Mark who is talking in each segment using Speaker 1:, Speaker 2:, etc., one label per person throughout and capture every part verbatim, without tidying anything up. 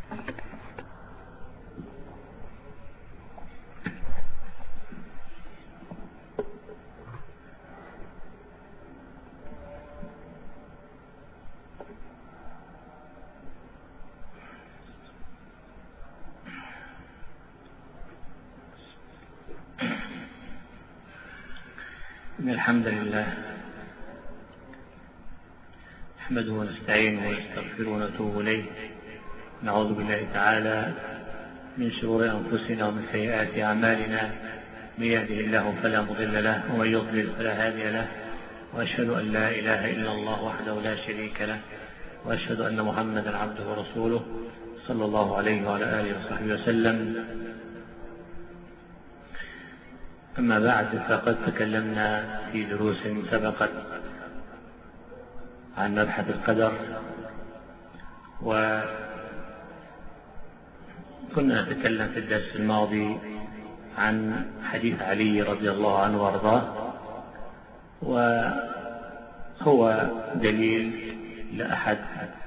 Speaker 1: إن الحمد لله نحمده ونستعينه ونستغفره ونتوب إليه. نعوذ بالله تعالى من شرور أنفسنا ومن سيئات أعمالنا، من يهده الله فلا مضل له ومن يضلل فلا هادي له، وأشهد أن لا إله إلا الله وحده لا شريك له، وأشهد أن محمدا عبده ورسوله صلى الله عليه وعلى آله وصحبه وسلم. أما بعد، فقد تكلمنا في دروس سبقت عن مبحث القدر، وكنا نتكلم في الدرس الماضي عن حديث علي رضي الله عنه وارضاه، وهو دليل لأحد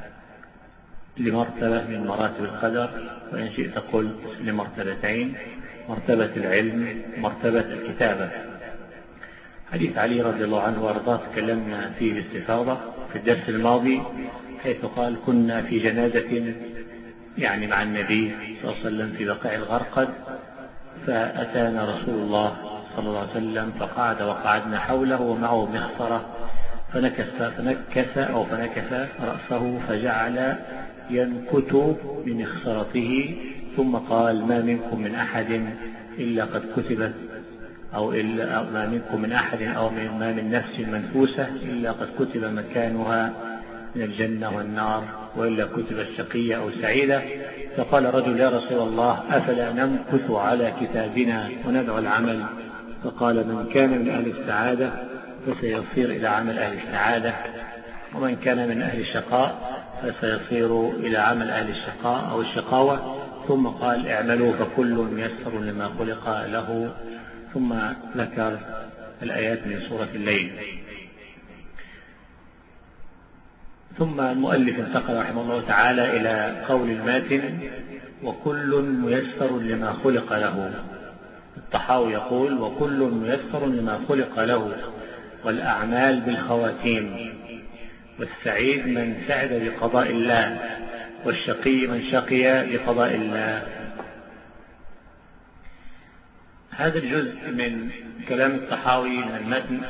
Speaker 1: لمرتبة من مراتب القدر، وإن شئت قل لمرتبتين: مرتبة العلم ومرتبة الكتابة. حديث علي رضي الله عنه وارضاه تكلمنا فيه باستفاضة في الدرس الماضي، حيث قال: كنا في جنازة يعني مع النبي صلى الله عليه وسلم في بقيع الغرقد، فأتانا رسول الله صلى الله عليه وسلم فقعد وقعدنا حوله ومعه مخصرة، فنكس فنكس أو فنكس رأسه فجعل ينكت بمخصرته، ثم قال: ما منكم من أحد إلا قد كتبت أو إلا ما منكم من أحد أو ما من نفس منفوسة إلا قد كتب مكانها من الجنة والنار، وإلا كتب الشقية أو سعيدة. فقال رجل: يا رسول الله، أفلا نمكث على كتابنا وندعو العمل؟ فقال: من كان من أهل السعادة فسيصير إلى عمل أهل السعادة، ومن كان من أهل الشقاء فسيصير إلى عمل أهل الشقاء أو الشقاوة. ثم قال: اعملوا فكل ميسر لما خلق له. ثم ذكر الآيات من سورة الليل. ثم المؤلف انتقل رحمه الله تعالى إلى قول الماتن: وكل ميسر لما خلق له. الطحاوي يقول: وكل ميسر لما خلق له، والأعمال بالخواتيم، والسعيد من سعد بقضاء الله، والشقي من شقي بقضاء الله. هذا الجزء من كلام الطحاوي من المتن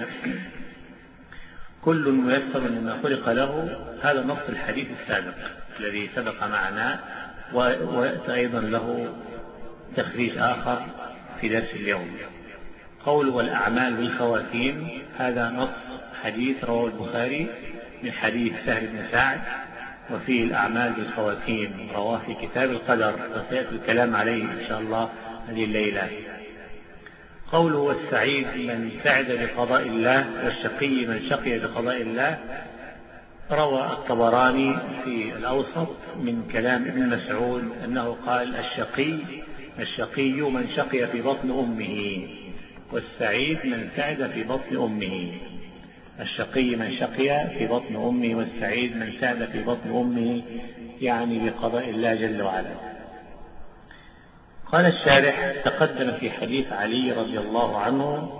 Speaker 1: كل ميسر لما خلق له، هذا نص الحديث السابق الذي سبق معنا، ويأتي أيضا له تخريج آخر في درس اليوم. قول والأعمال بالخواتيم، هذا نص حديث رواه البخاري من حديث سهل بن سعد، وفيه الأعمال بالخواتيم رواه في كتاب القدر، وسيأتي الكلام عليه إن شاء الله هذه الليلة. قوله والسعيد من سعد بقضاء الله، والشقي من شقي بقضاء الله، روى الطبراني في الأوسط من كلام ابن مسعود أنه قال: الشقي الشقي من شقي في بطن أمه، والسعيد من سعد في بطن أمه. الشقي من شقي في بطن أمه، والسعيد من سعد في بطن أمه، يعني بقضاء الله جل وعلا. قال الشارح: تقدم في حديث علي رضي الله عنه،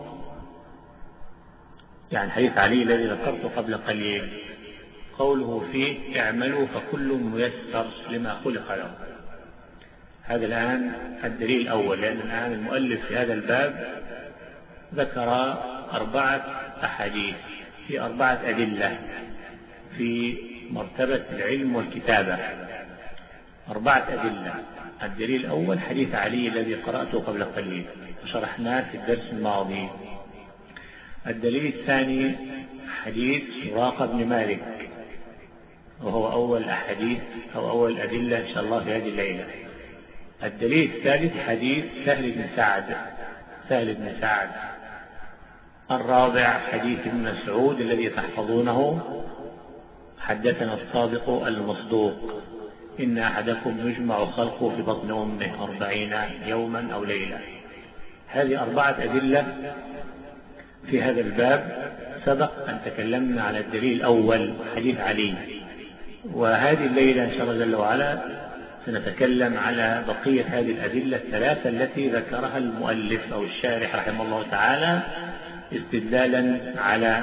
Speaker 1: يعني حديث علي الذي ذكرته قبل قليل، قوله فيه: اعملوا فكل ميسر لما خلق له. هذا الآن الدليل الأول، لأن الآن المؤلف في هذا الباب ذكر أربعة أحاديث في أربعة أدلة في مرتبة العلم والكتابة، أربعة أدلة. الدليل الأول حديث علي الذي قرأته قبل قليل وشرحناه في الدرس الماضي. الدليل الثاني حديث سراقة بن مالك، وهو أول أحاديث أو أول أدلة إن شاء الله في هذه الليلة. الدليل الثالث حديث سهل بن سعد سهل بن سعد الرابع حديث ابن مسعود الذي تحفظونه: حدثنا الصادق المصدوق، إن أحدكم يجمع خلقه في بطن أمه أربعين يوما أو ليلة. هذه أربعة أدلة في هذا الباب. سبق أن تكلمنا على الدليل الأول حديث علي، وهذه الليلة إن شاء الله جل وعلا سنتكلم على بقية هذه الأدلة الثلاثة التي ذكرها المؤلف أو الشارح رحمه الله تعالى استدلالا على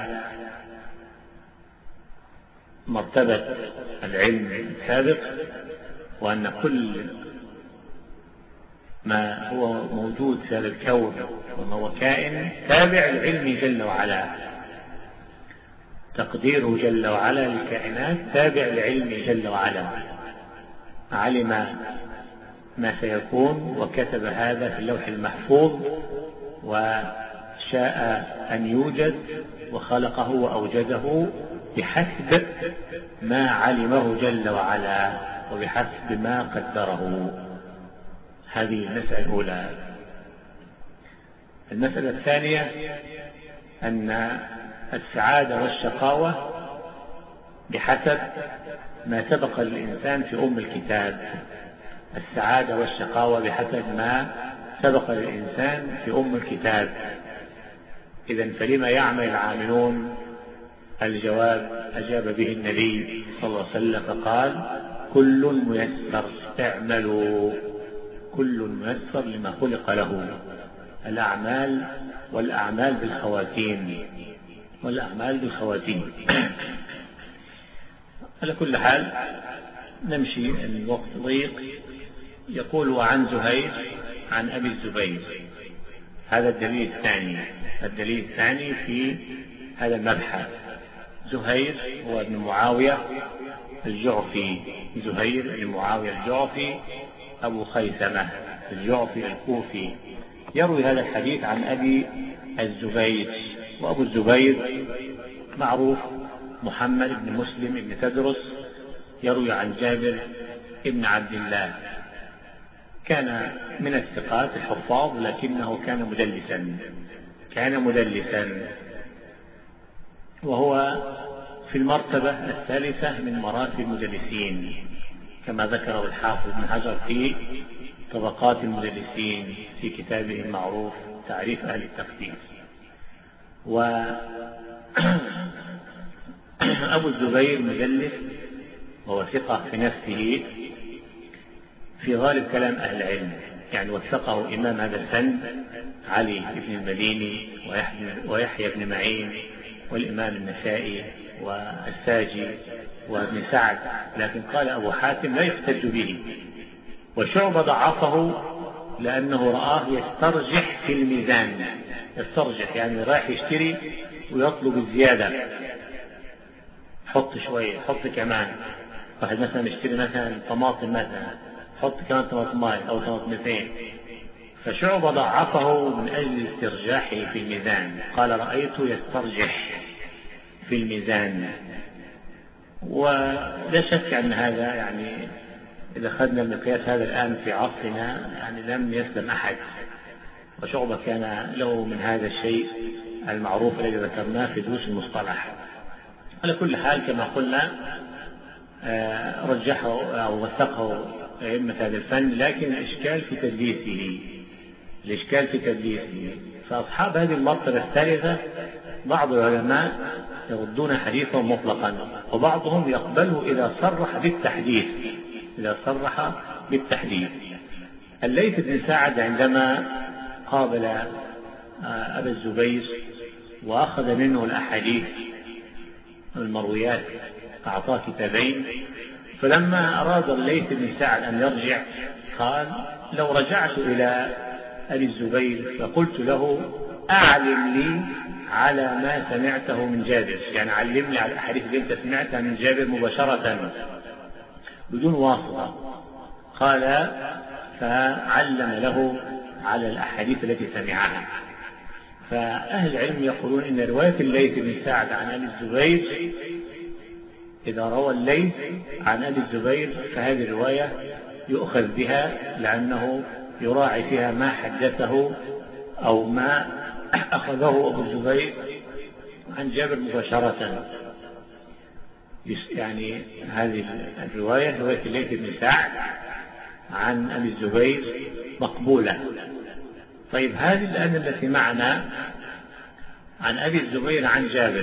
Speaker 1: مرتبة العلم السابق، وأن كل ما هو موجود في هذا الكون وما هو كائن تابع للعلم جل وعلا، تقديره جل وعلا للكائنات تابع لعلم جل وعلا، علم ما سيكون وكتب هذا في اللوح المحفوظ، وشاء أن يوجد وخلقه وأوجده بحسب ما علمه جل وعلا وبحسب ما قدره. هذه المسألة الأولى. المسألة الثانية أن السعادة والشقاوة بحسب ما سبق للإنسان في أم الكتاب. السعادة والشقاوة بحسب ما سبق للإنسان في أم الكتاب. إذن فلما يعمل العاملون؟ الجواب أجاب به النبي صلى الله عليه وسلم فقال: كل ميسر، اعملوا، كل ميسر لما خلق له. الأعمال والأعمال بالخواتيم، والأعمال بالخواتيم. على كل حال نمشي، الوقت ضيق. يقول: وعن زهير عن أبي الزبير. هذا الدليل الثاني، الدليل الثاني في هذا المبحث. زهير هو ابن معاوية الجعفي، زهير بن معاوية الجعفي أبو خيثمة الجعفي الكوفي، يروي هذا الحديث عن أبي الزبير. وأبو الزبير معروف محمد بن مسلم بن تدرس، يروي عن جابر بن عبد الله. كان من الثقات الحفاظ، لكنه كان مدلسا، كان مدلسا وهو في المرتبة الثالثة من مراتب المدلسين، كما ذكره الحافظ بن حجر في طبقات المدلسين في كتابه المعروف تعريف أهل التقدير. وأبو الزبير مدلس وهو ثقة في نفسه في غالب كلام أهل العلم، يعني وثقه إمام هذا الفن علي بن المديني ويحيى بن معين والإمام النسائي والساجي وابن سعد، لكن قال أبو حاتم لا يحتج به. وشعبة ضعفه لأنه رآه يسترجح في الميزان، يسترجح يعني رايح يشتري ويطلب الزيادة، حط شوية، حط كمان. واحد مثلا يشتري مثلا طماطم مثلا، حط كمان طماطمين أو طماطمتين. فشعبة ضعفه من أجل استرجاحه في الميزان، قال رأيته يسترجح في الميزان. ولا شك أن هذا يعني إذا أخذنا المقياس هذا الآن في عصرنا يعني لم يسلم أحد، وشعبة كان له من هذا الشيء المعروف الذي ذكرناه في دروس المصطلح. على كل حال كما قلنا رجحه أو وثقه أئمة هذا الفن، لكن الإشكال في تدليسه، الإشكال في تدليسه. فأصحاب هذه المرتبة الثالثة بعض العلماء يردون حديثه مطلقا، وبعضهم يقبله إذا صرح بالتحديث، إذا صرح بالتحديث. الليث بن سعد عندما قابل أبا الزبير وأخذ منه الأحاديث المرويات أعطاه كتابين، فلما أراد الليث بن سعد أن يرجع قال: لو رجعت إلى أبي الزبير فقلت له أعلم لي على ما سمعته من جابر، يعني علمني على الأحاديث اللي أنت سمعتها من جابر مباشرة بدون واسطة. قال: فعلم له على الأحاديث التي سمعها. فأهل العلم يقولون إن رواية الليث بن سعد عن أبي الزبير، إذا روى الليث عن أبي الزبير فهذه الرواية يؤخذ بها، لأنه يراعي فيها ما حدثه أو ما أخذه أبو الزبير عن جابر مباشرة. يعني هذه الرواية رواية الليث بن سعد عن أبي الزبير مقبولة. طيب هذه الآن التي معنا عن أبي الزبير عن جابر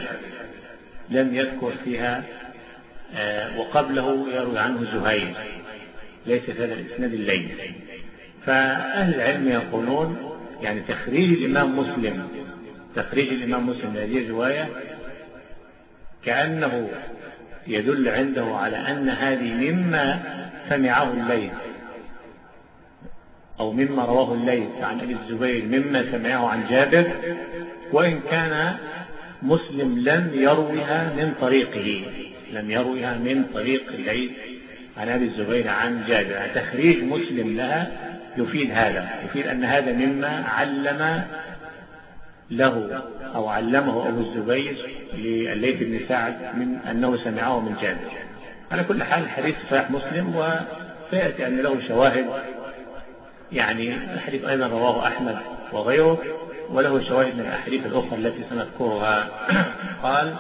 Speaker 1: لم يذكر فيها، وقبله يروي عنه زهير، ليس في هذا الإسناد اللين. فأهل العلم يقولون يعني تخريج الإمام مسلم تخريج الإمام مسلم لهذه الرواية كأنه يدل عنده على أن هذه مما سمعه الليث أو مما رواه الليث عن أبي الزبير مما سمعه عن جابر، وإن كان مسلم لم يروها من طريقه لم يروها من طريق الليث عن أبي الزبير عن جابر. تخريج مسلم لها يفيد هذا يفيد أن هذا مما علم له أو علمه أبو الزبير لليث بن سعد من أنه سمعه من جابر. على كل حال الحديث صحيح مسلم، وسيأتي أن له شواهد، يعني الحديث أيضا رواه أحمد وغيره، وله شواهد من الأحاديث الأخرى التي سنذكرها. قال: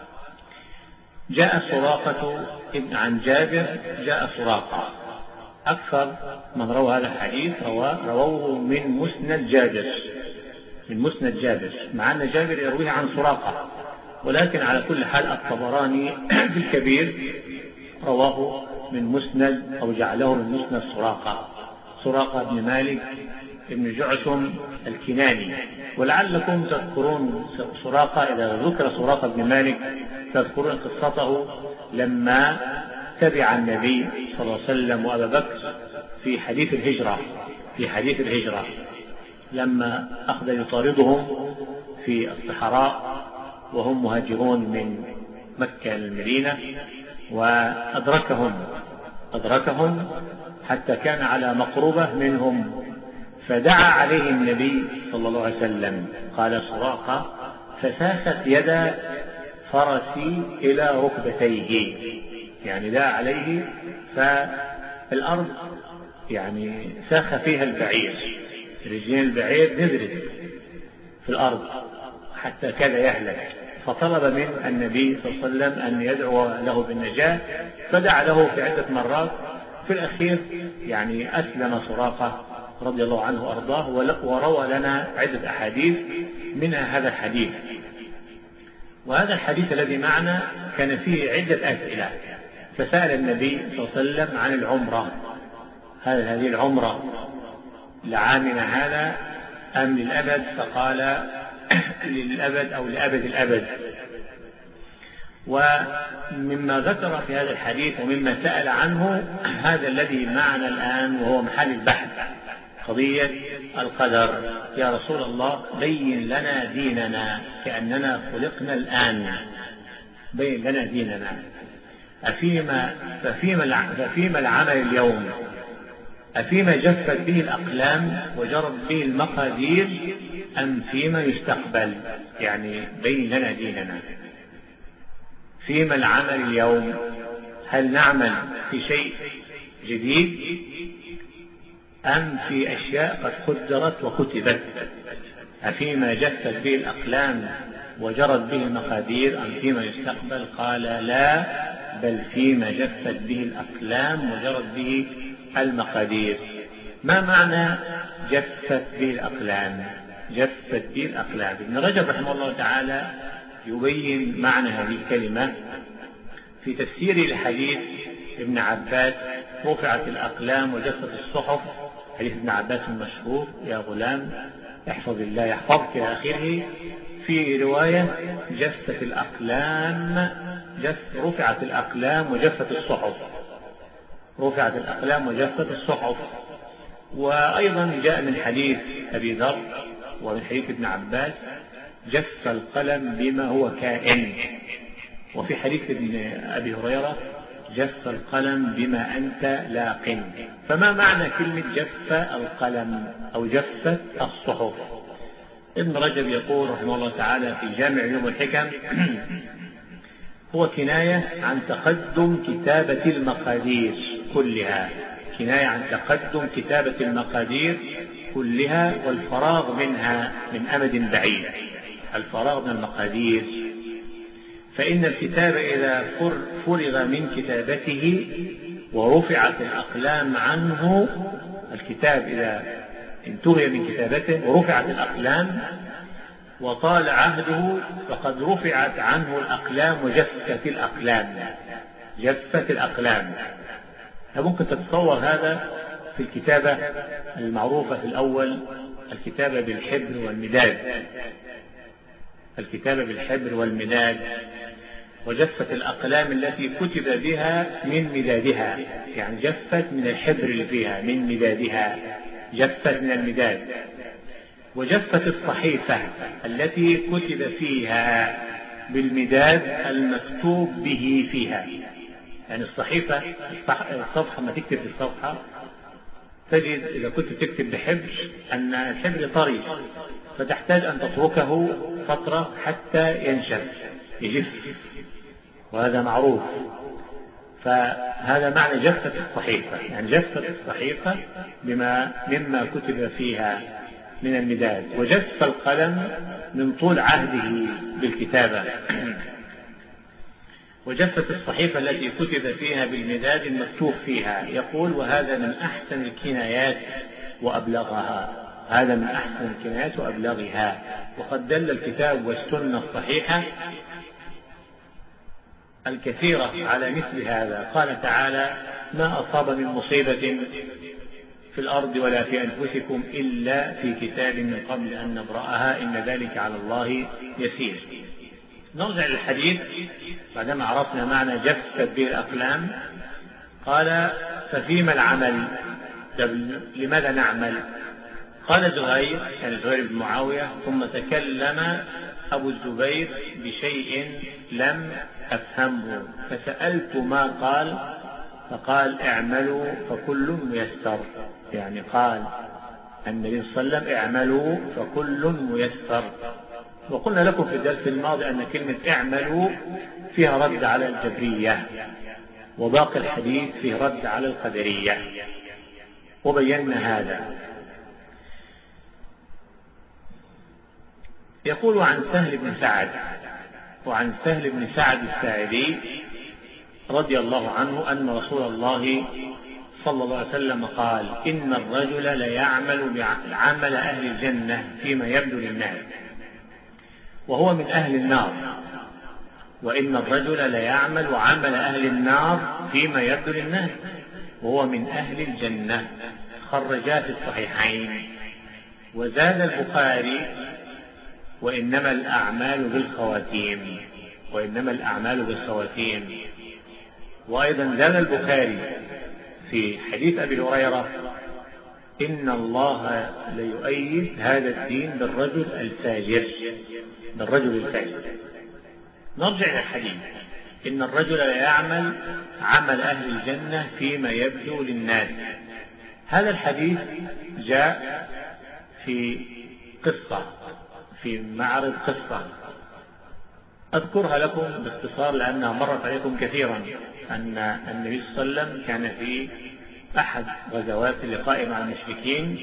Speaker 1: جاء سراقة عن جابر جاء سراقة. أكثر من روى هذا الحديث رووه من مسند جابر من مسند جابر مع أن جابر يرويه عن سراقة، ولكن على كل حال الطبراني في الكبير رواه من مسند أو جعله من مسند سراقة سراقة بن مالك بن جعشم الكناني. ولعلكم تذكرون سراقة، إذا ذكر سراقة بن مالك تذكرون قصته لما تبع النبي صلى الله عليه وسلم وأبا بكر في حديث الهجرة في حديث الهجرة لما أخذ يطاردهم في الصحراء وهم مهاجرون من مكة للمدينة، وأدركهم أدركهم حتى كان على مقربة منهم، فدعا عليه النبي صلى الله عليه وسلم. قال سراقة: فساست يد فرسي إلى ركبتيه، يعني دعا عليه فالأرض يعني ساخ فيها البعير، رجلين البعير نزلت في الأرض حتى كاد يهلك، فطلب من النبي صلى الله عليه وسلم أن يدعو له بالنجاة، فدعا له في عدة مرات. في الأخير يعني أسلم سراقة رضي الله عنه وأرضاه، وروى لنا عدة أحاديث منها هذا الحديث. وهذا الحديث الذي معنا كان فيه عدة أسئلة، فسأل النبي صلى الله عليه وسلم عن العمرة: هل هذه العمرة لعامنا هذا أم للأبد؟ فقال: للأبد أو لأبد الأبد. ومما ذكر في هذا الحديث ومما سأل عنه هذا الذي معنا الآن وهو محل البحث، قضية القدر. يا رسول الله بين لنا ديننا كأننا خلقنا الآن، بين لنا ديننا. أفيما ففيما ففيما العمل اليوم؟ أفيما جفت به الأقلام وجرت به المقادير أم فيما يستقبل؟ يعني بين لنا ديننا. فيما العمل اليوم؟ هل نعمل في شيء جديد أم في أشياء قد قدرت وكتبت؟ أفيما جفت به الأقلام وجرت به المقادير أم فيما يستقبل؟ قال: لا، بل فيما جفت به الأقلام وجرت به المقادير. ما معنى جفت به الأقلام؟ جفت به الأقلام. ابن رجب رحمه الله تعالى يبين معنى هذه الكلمة في تفسير الحديث ابن عباس: رفعت الأقلام وجفت الصحف. حديث ابن عباس المشهور: يا غلام احفظ الله يحفظك إلى آخره. في رواية: جفت الأقلام جف رفعت الأقلام وجفت الصحف رفعت الأقلام وجفت الصحف. وأيضا جاء من حديث أبي ذر ومن حديث ابن عباس: جف القلم بما هو كائن. وفي حديث ابن أبي هريرة: جف القلم بما أنت لاق. فما معنى كلمة جف القلم أو جفت الصحف؟ ابن رجب يقول رحمه الله تعالى في جامع علوم الحكم: هو كناية عن تقدم كتابة المقادير كلها كناية عن تقدم كتابة المقادير كلها والفراغ منها من أمد بعيد. الفراغ من المقادير، فإن الكتاب إذا فرغ من كتابته ورفعت الأقلام عنه، الكتاب إذا انتهي من كتابته ورفعت الأقلام وطال عهده فقد رفعت عنه الأقلام وجفت الأقلام جفت الأقلام ممكن تتصور هذا في الكتابة المعروفة في الأول، الكتابة بالحبر والمداد، الكتابة بالحبر والمداد، وجفت الأقلام التي كتب بها من مدادها، يعني جفت من الحبر اللي فيها من مدادها، جفت من المداد. وجفت الصحيفة التي كتب فيها بالمداد المكتوب به فيها، يعني الصحيفة الصفحة ما تكتب في الصفحة تجد إذا كنت تكتب بحبر أن الحبر طري، فتحتاج أن تتركه فترة حتى ينشف يجف، وهذا معروف. فهذا معنى جفت الصحيفة، يعني جفت الصحيفة بما مما كتب فيها من المداد. وجف القلم من طول عهده بالكتابة. وجفت الصحيفة التي كتب فيها بالمداد المكتوب فيها. يقول: وهذا من أحسن الكنايات وأبلغها، هذا من أحسن الكنايات وأبلغها. وقد دل الكتاب والسنة الصحيحة الكثيرة على مثل هذا. قال تعالى: ما أصاب من مصيبة في الأرض ولا في أنفسكم إلا في كتاب من قبل أن نبرأها إن ذلك على الله يسير. نرجع للحديث بعدما عرفنا معنى جفت به الأقلام. قال: ففيما العمل؟ لماذا نعمل؟ قال زهير، يعني زهير بن معاوية: ثم تكلم أبو الزبير بشيء لم أفهمه فسألت ما قال، فقال: اعملوا فكل ميسر. يعني قال النبي صلى الله عليه وسلم: اعملوا فكل ميسر. وقلنا لكم في الدرس الماضي أن كلمة اعملوا فيها رد على الجبرية، وباقي الحديث فيه رد على القدرية، وبينا هذا. يقول: عن سهل بن سعد، وعن سهل بن سعد الساعدي رضي الله عنه أن رسول الله صلى الله عليه وسلم قال: إن الرجل ليعمل بعمل أهل الجنة فيما يبدو للناس وهو من أهل النار، وإن الرجل ليعمل عمل أهل النار فيما يبدو للناس وهو من أهل الجنة. خرجا في الصحيحين. وزاد البخاري: وإنما الأعمال بالخواتيم، وإنما الأعمال بالخواتيم. وأيضا زاد البخاري في حديث أبي هريرة: إن الله ليؤيد هذا الدين بالرجل الفاجر، بالرجل الفاجر. نرجع إلى الحديث: إن الرجل ليعمل عمل أهل الجنة فيما يبدو للناس. هذا الحديث جاء في قصة، في معرض قصة أذكرها لكم باختصار لأنها مرت عليكم كثيرا. أن النبي صلى الله عليه وسلم كان في أحد غزوات اللقاء مع المشركين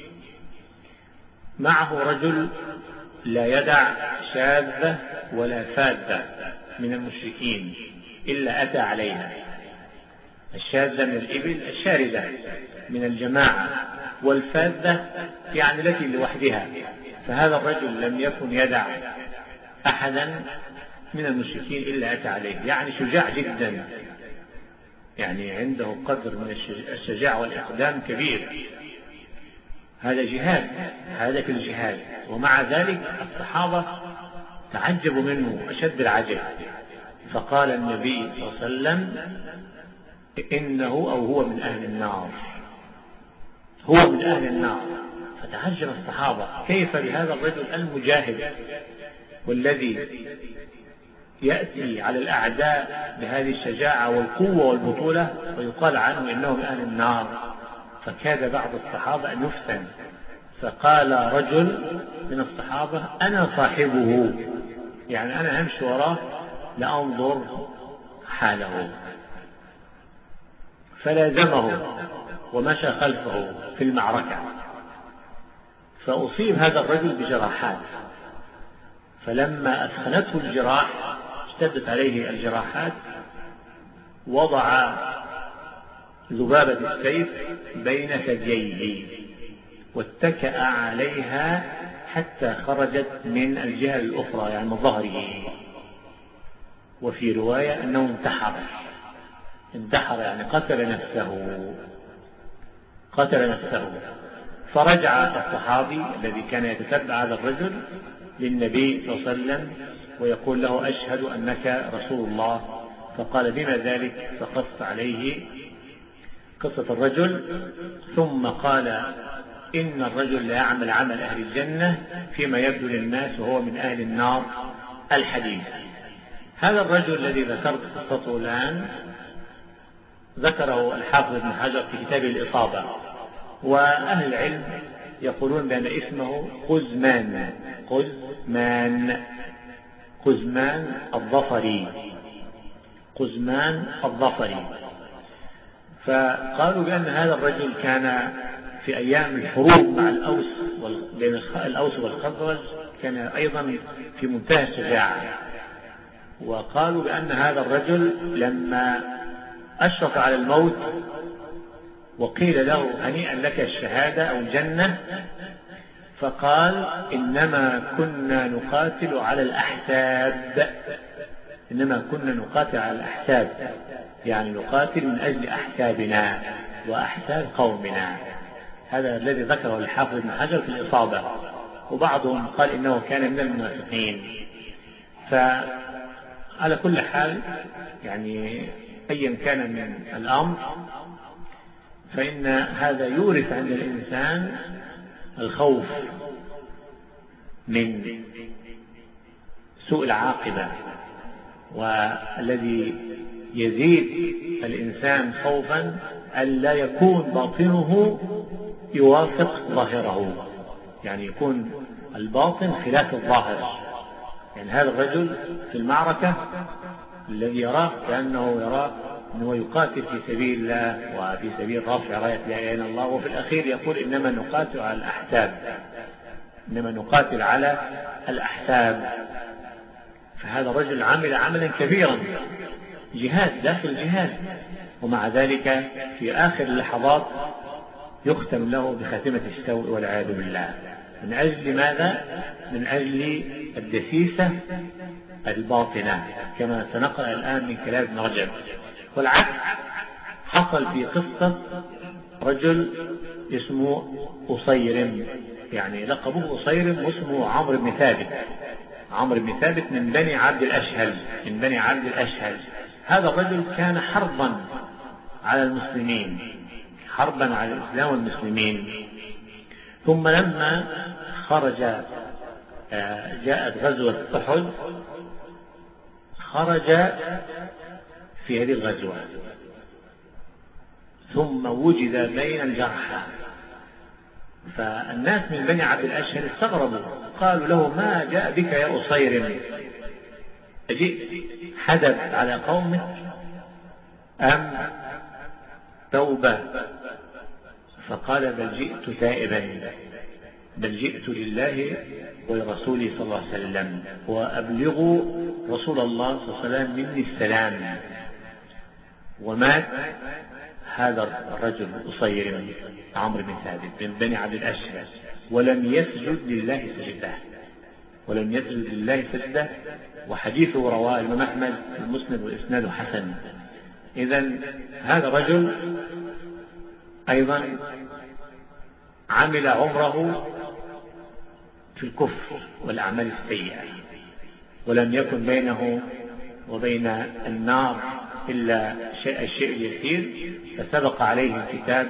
Speaker 1: معه رجل لا يدع شاذة ولا فاذة من المشركين إلا أتى عليها. الشاذة من الإبل الشاردة من الجماعة، والفاذة يعني التي لوحدها. فهذا الرجل لم يكن يدع أحدا من المشركين إلا أتى عليه، يعني شجاع جدا، يعني عنده قدر من الشجاعة والإقدام كبير. هذا جهاد، هذا في الجهاد. ومع ذلك الصحابة تعجبوا منه أشد العجب. فقال النبي صلى الله عليه وسلم: إنه أو هو من أهل النار، هو من أهل النار. فتعجب الصحابة: كيف بهذا الرجل المجاهد والذي يأتي على الأعداء بهذه الشجاعة والقوة والبطولة ويقال عنه إنه من أهل النار؟ فكاد بعض الصحابة أن يفتن، فقال رجل من الصحابة: أنا صاحبه، يعني أنا همشي وراه لأنظر حاله. فلازمه ومشى خلفه في المعركة، فأصيب هذا الرجل بجراحات. فلما أثخنته الجراح اشتدت عليه الجراحات، وضع ذبابة السيف بين ثدييه واتكأ عليها حتى خرجت من الجهة الأخرى، يعني من ظهره. وفي رواية أنه انتحر انتحر يعني قتل نفسه قتل نفسه فرجع الصحابي الذي كان يتتبع هذا الرجل للنبي صلى الله عليه وسلم ويقول له أشهد أنك رسول الله. فقال بما ذلك؟ فقص عليه قصة الرجل، ثم قال إن الرجل لا يعمل عمل أهل الجنة فيما يبدو للناس وهو من أهل النار الحديث. هذا الرجل الذي ذكرت قصته الآن ذكره الحافظ ابن حجر في كتابه الإصابة، وأهل العلم يقولون بأن اسمه قزمان قزمان قزمان الظفري قزمان الظفري. فقالوا بأن هذا الرجل كان في أيام الحروب مع الأوس بين الأوس والخزرج كان أيضا في منتهى الشجاعة. وقالوا بأن هذا الرجل لما أشرف على الموت وقيل له هنيئا لك الشهادة أو الجنة فقال إنما كنا نقاتل على الأحساب إنما كنا نقاتل على الأحساب يعني نقاتل من أجل أحسابنا وأحساب قومنا. هذا الذي ذكره الحافظ ابن حجر في الإصابة، وبعضهم قال إنه كان من المنافقين. فعلى كل حال يعني أيا كان من الأمر فإن هذا يورث عند الإنسان الخوف من سوء العاقبة، والذي يزيد الإنسان خوفا ألا يكون باطنه يوافق ظاهره، يعني يكون الباطن خلاف الظاهر. يعني هذا الرجل في المعركة الذي يراه كأنه يراه أنه يقاتل في سبيل الله وفي سبيل رفع راية لا إله إلا الله، وفي الأخير يقول إنما نقاتل على الأحساب إنما نقاتل على الأحساب. فهذا الرجل عمل عملا كبيرا جهاد داخل الجهاد، ومع ذلك في آخر اللحظات يختم له بخاتمة السوء والعياذ بالله. من أجل ماذا؟ من أجل الدسيسة الباطنة كما سنقرأ الآن من كلام ابن رجب. والعكس حصل في قصة رجل اسمه أصيرم، يعني لقبه أصيرم واسمه عمرو بن ثابت عمرو بن ثابت من بني عبد الأشهل من بني عبد الأشهل. هذا الرجل كان حربا على المسلمين حربا على الإسلام والمسلمين. ثم لما خرج جاءت غزوة أحد خرج في هذه الغزوة ثم وجد بين الجرحى، فالناس من بني عبد الأشهل استغربوا قالوا له ما جاء بك يا أصيرم؟ أجئت حدث على قومك أم توبة؟ فقال بل جئت تائبا بل جئت لله ولرسوله صلى الله عليه وسلم وأبلغ رسول الله صلى الله عليه وسلم مني السلام. ومات هذا الرجل أصيرم عمرو بن ثابت من بني عبد الأشهل ولم يسجد لله سجده ولم يسجد لله سجده وحديثه رواه الإمام أحمد في المسند وإسناده حسن. إذن هذا الرجل أيضا عمل عمره في الكفر والأعمال السيئة ولم يكن بينه وبين النار إلا شيء الشيء اليسير، فسبق عليه الكتاب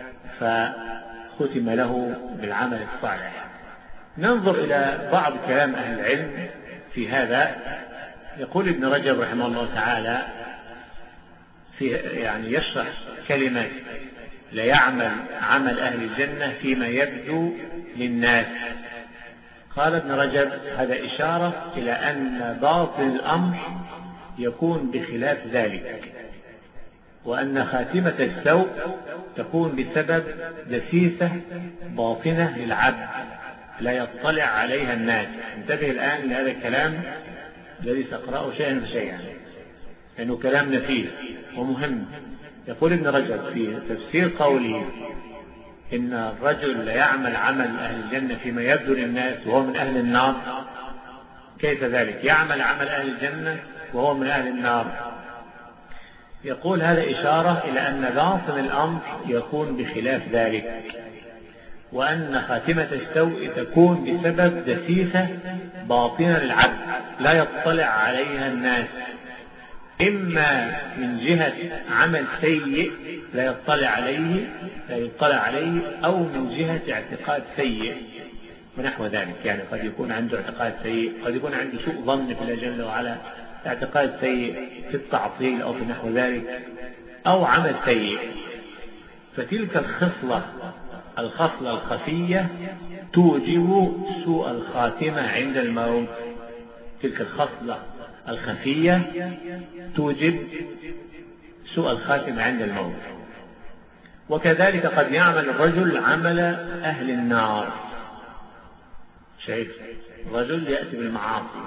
Speaker 1: فختم له بالعمل الصالح. ننظر إلى بعض كلام أهل العلم في هذا. يقول ابن رجب رحمه الله تعالى في يعني يشرح كلمة لا يعمل عمل أهل الجنة فيما يبدو للناس. قال ابن رجب هذا إشارة إلى أن باطن الأمر يكون بخلاف ذلك، وأن خاتمة السوء تكون بسبب دسيسة باطنة للعبد لا يطلع عليها الناس. انتبه الآن لهذا الكلام الذي سأقرأه شيئا فشيئا لأنه كلام نفيس ومهم. يقول ابن رجب في تفسير قوله إن الرجل لا يعمل عمل أهل الجنة فيما يبدو للناس وهو من أهل النار. كيف ذلك؟ يعمل عمل أهل الجنة وهو من أهل النار. يقول هذا إشارة إلى أن باطن الأمر يكون بخلاف ذلك، وأن خاتمة السوء تكون بسبب دسيسة باطنة للعبد لا يطلع عليها الناس، إما من جهة عمل سيء لا يطلع عليه لا يطلع عليه أو من جهة اعتقاد سيء ونحو ذلك. يعني قد يكون عنده اعتقاد سيء، قد يكون عنده سوء ظن في الله جل وعلا، اعتقاد سيء في التعطيل أو في نحو ذلك، أو عمل سيء. فتلك الخصلة الخصلة الخفية توجب سوء الخاتمة عند الموت. تلك الخصلة الخفية توجب سوء الخاتمة عند الموت. وكذلك قد يعمل الرجل عمل أهل النار. شايف رجل يأتي بالمعاصي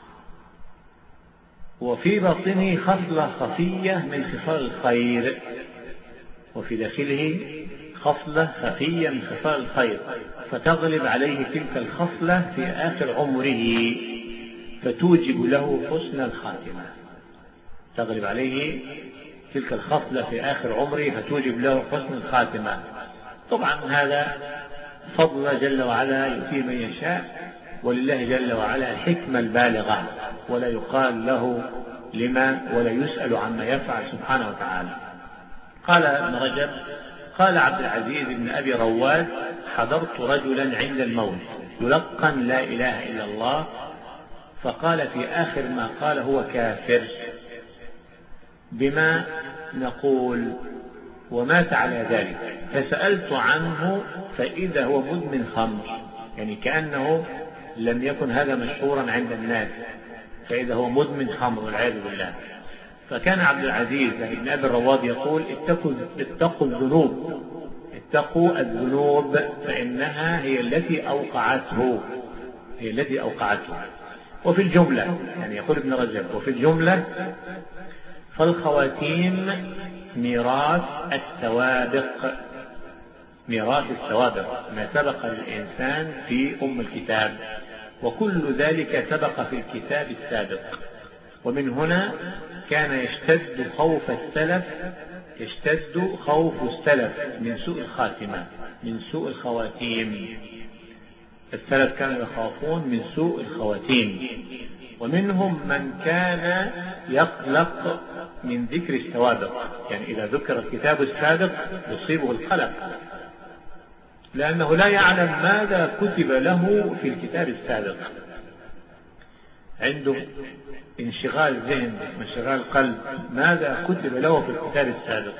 Speaker 1: وفي باطنه خصلة خفية من خصال الخير، وفي داخله خصلة خفية من خصال الخير، فتغلب عليه تلك الخصلة في آخر عمره فتوجب له حسن الخاتمة. تغلب عليه تلك الخصلة في آخر عمره فتوجب له حسن الخاتمة. طبعا هذا فضل جل وعلا يؤتيه من يشاء، ولله جل وعلا الحكمة البالغة، ولا يقال له لما ولا يسأل عما يفعل سبحانه وتعالى. قال ابن رجب قال عبد العزيز بن أبي رواد: حضرت رجلا عند الموت يلقن لا إله إلا الله، فقال في آخر ما قال: هو كافر بما نقول، ومات على ذلك. فسألت عنه فإذا هو مدمن خمر، يعني كأنه لم يكن هذا مشهورا عند الناس، فإذا هو مدمن خمر والعياذ بالله. فكان عبد العزيز بن أبي الرواد يقول: اتقوا اتقوا الذنوب اتقوا الذنوب فإنها هي التي أوقعته هي التي أوقعته. وفي الجملة، يعني يقول ابن رجب: وفي الجملة فالخواتيم ميراث السوابق ميراث السوابق ما سبق للإنسان في أم الكتاب، وكل ذلك سبق في الكتاب السابق. ومن هنا كان يشتد خوف السلف يشتد خوف السلف من سوء الخاتمة، من سوء الخواتيم. السلف كانوا يخافون من سوء الخواتيم، ومنهم من كان يقلق من ذكر السوابق، يعني إذا ذكر الكتاب السابق يصيبه القلق، لأنه لا يعلم ماذا كتب له في الكتاب السابق. عنده انشغال ذهن، انشغال قلب، ماذا كتب له في الكتاب السابق.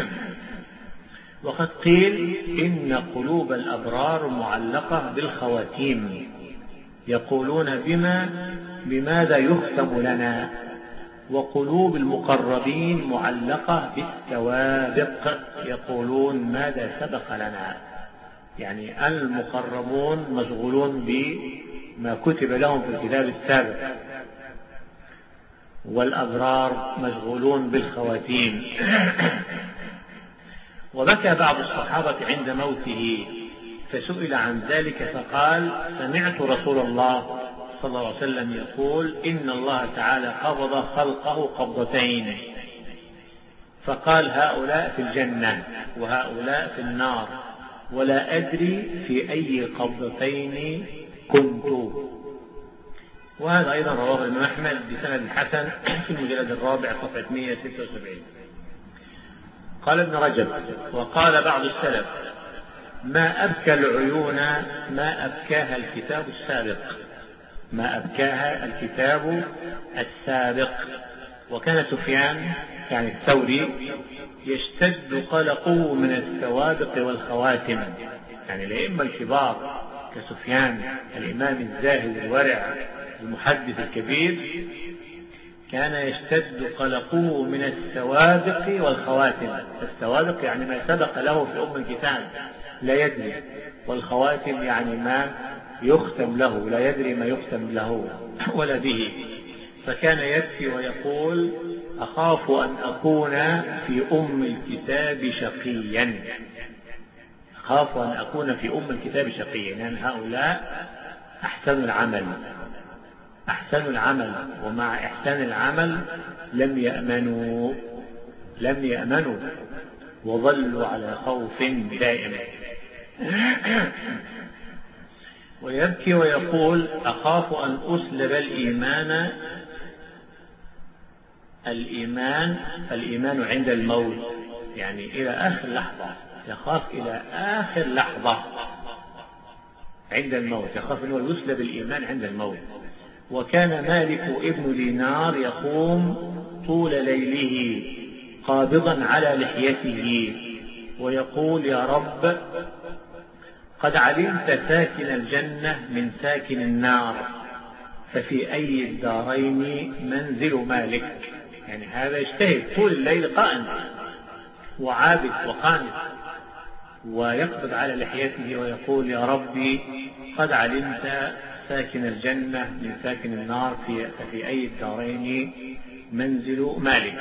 Speaker 1: وقد قيل إن قلوب الأبرار معلقة بالخواتيم، يقولون بما بماذا يختم لنا، وقلوب المقربين معلقة بالسوابق، يقولون ماذا سبق لنا. يعني المقربون مشغولون بما كتب لهم في الكتاب السابق، والأبرار مشغولون بالخواتيم. وبكى بعض الصحابة عند موته، فسئل عن ذلك فقال: سمعت رسول الله صلى الله عليه وسلم يقول: إن الله تعالى قبض خلقه قبضتين، فقال: هؤلاء في الجنة وهؤلاء في النار، ولا أدري في أي قبضتين كنت. وهذا أيضا رواه الإمام أحمد بسند حسن في المجلد الرابع صفحة مئة وستة وسبعين. قال ابن رجب: وقال بعض السلف: ما أبكى العيون ما أبكاها الكتاب السابق ما أبكاها الكتاب السابق. وكان سفيان يعني الثوري يشتد قلقه من السوابق والخواتم، يعني الأئمة الكبار كسفيان الإمام الزاهد الورع المحدث الكبير كان يشتد قلقه من السوابق والخواتم. السوابق يعني ما سبق له في أم الكتاب لا يدري، والخواتم يعني ما يختم له لا يدري ما يختم له ولا به. فكان يبكي ويقول: أخاف أن أكون في أم الكتاب شقيا أخاف أن أكون في أم الكتاب شقيا لأن يعني هؤلاء أحسن العمل أحسن العمل ومع إحسان العمل لم يأمنوا لم يأمنوا وظلوا على خوف دائم. ويبكي ويقول أخاف أن أسلب الإيمان الإيمان الإيمان عند الموت، يعني إلى آخر لحظة، يخاف إلى آخر لحظة عند الموت، يخاف أنه يسلب الإيمان عند الموت. وكان مالك ابن دينار يقوم طول ليله قابضا على لحيته ويقول يا رب قد علمت ساكن الجنة من ساكن النار، ففي أي الدارين منزل مالك. يعني هذا يجتهد طول الليل قائم وعابد وقانت، ويقبض على لحيته ويقول يا ربي قد علمت ساكن الجنة من ساكن النار، ففي أي الدارين منزل مالك.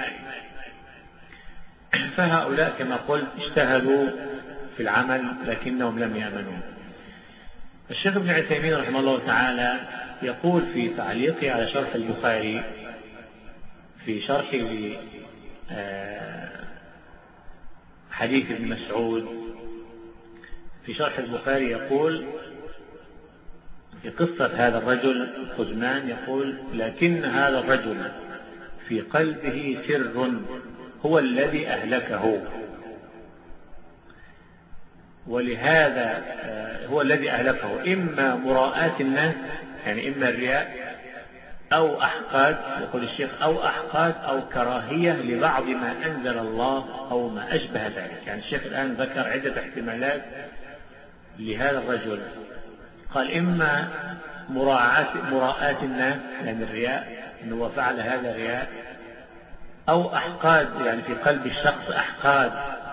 Speaker 1: فهؤلاء كما قلت اجتهدوا في العمل لكنهم لم يأمنوا. الشيخ ابن عثيمين رحمه الله تعالى يقول في تعليقه على شرح البخاري في شرح حديث ابن مسعود في شرح البخاري يقول في قصة هذا الرجل خزمان، يقول لكن هذا الرجل في قلبه سر هو الذي أهلكه، ولهذا هو الذي أهلكه إما مراءاة الناس، يعني إما الرياء أو أحقاد، يقول الشيخ أو أحقاد أو كراهية لبعض ما أنزل الله أو ما أشبه ذلك. يعني الشيخ الآن ذكر عدة احتمالات لهذا الرجل، قال إما مراعاة مراءاة الناس يعني الرياء أنه فعل هذا الرياء، أو أحقاد يعني في قلب الشخص أحقاد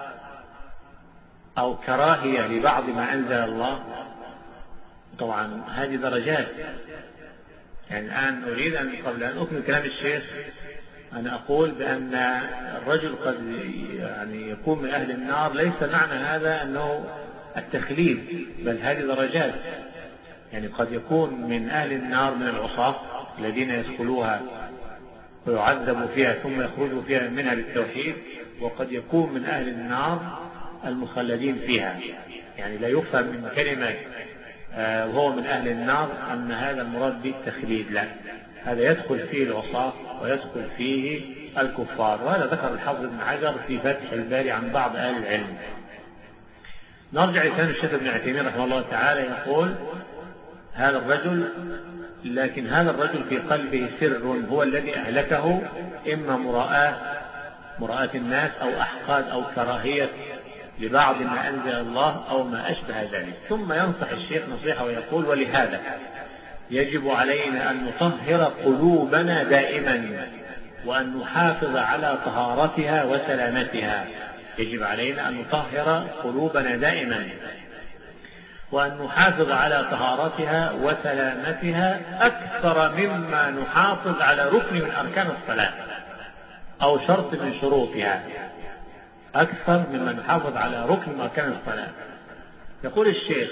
Speaker 1: أو كراهية لبعض ما أنزل الله. طبعا هذه درجات، يعني الآن أريد أن قبل أن أكمل كلام الشيخ أنا أقول بأن الرجل قد يعني يكون من أهل النار، ليس معنى هذا أنه التخليد، بل هذه درجات. يعني قد يكون من أهل النار من العصاة الذين يدخلوها ويعذبوا فيها ثم يخرجوا فيها منها بالتوحيد، وقد يكون من أهل النار المخلدين فيها. يعني لا يفهم من كلمة وهو من أهل النار أن هذا المراد به التخليد، لا، هذا يدخل فيه العصاة ويدخل فيه الكفار. وهذا ذكر الحافظ ابن حجر في فتح الباري عن بعض أهل العلم. نرجع لكلام الشيخ ابن عثيمين رحمه الله تعالى، يقول هذا الرجل لكن هذا الرجل في قلبه سر هو الذي أهلكه، إما مراءة مراءة الناس أو أحقاد أو كراهية لبعض ما أنزل الله أو ما أشبه ذلك. ثم ينصح الشيخ نصيحة ويقول ولهذا يجب علينا أن نطهر قلوبنا دائما وأن نحافظ على طهارتها وسلامتها. يجب علينا أن نطهر قلوبنا دائما وأن نحافظ على طهارتها وسلامتها أكثر مما نحافظ على ركن من أركان الصلاة أو شرط من شروطها، أكثر مما نحافظ على ركن من أركان الصلاة. يقول الشيخ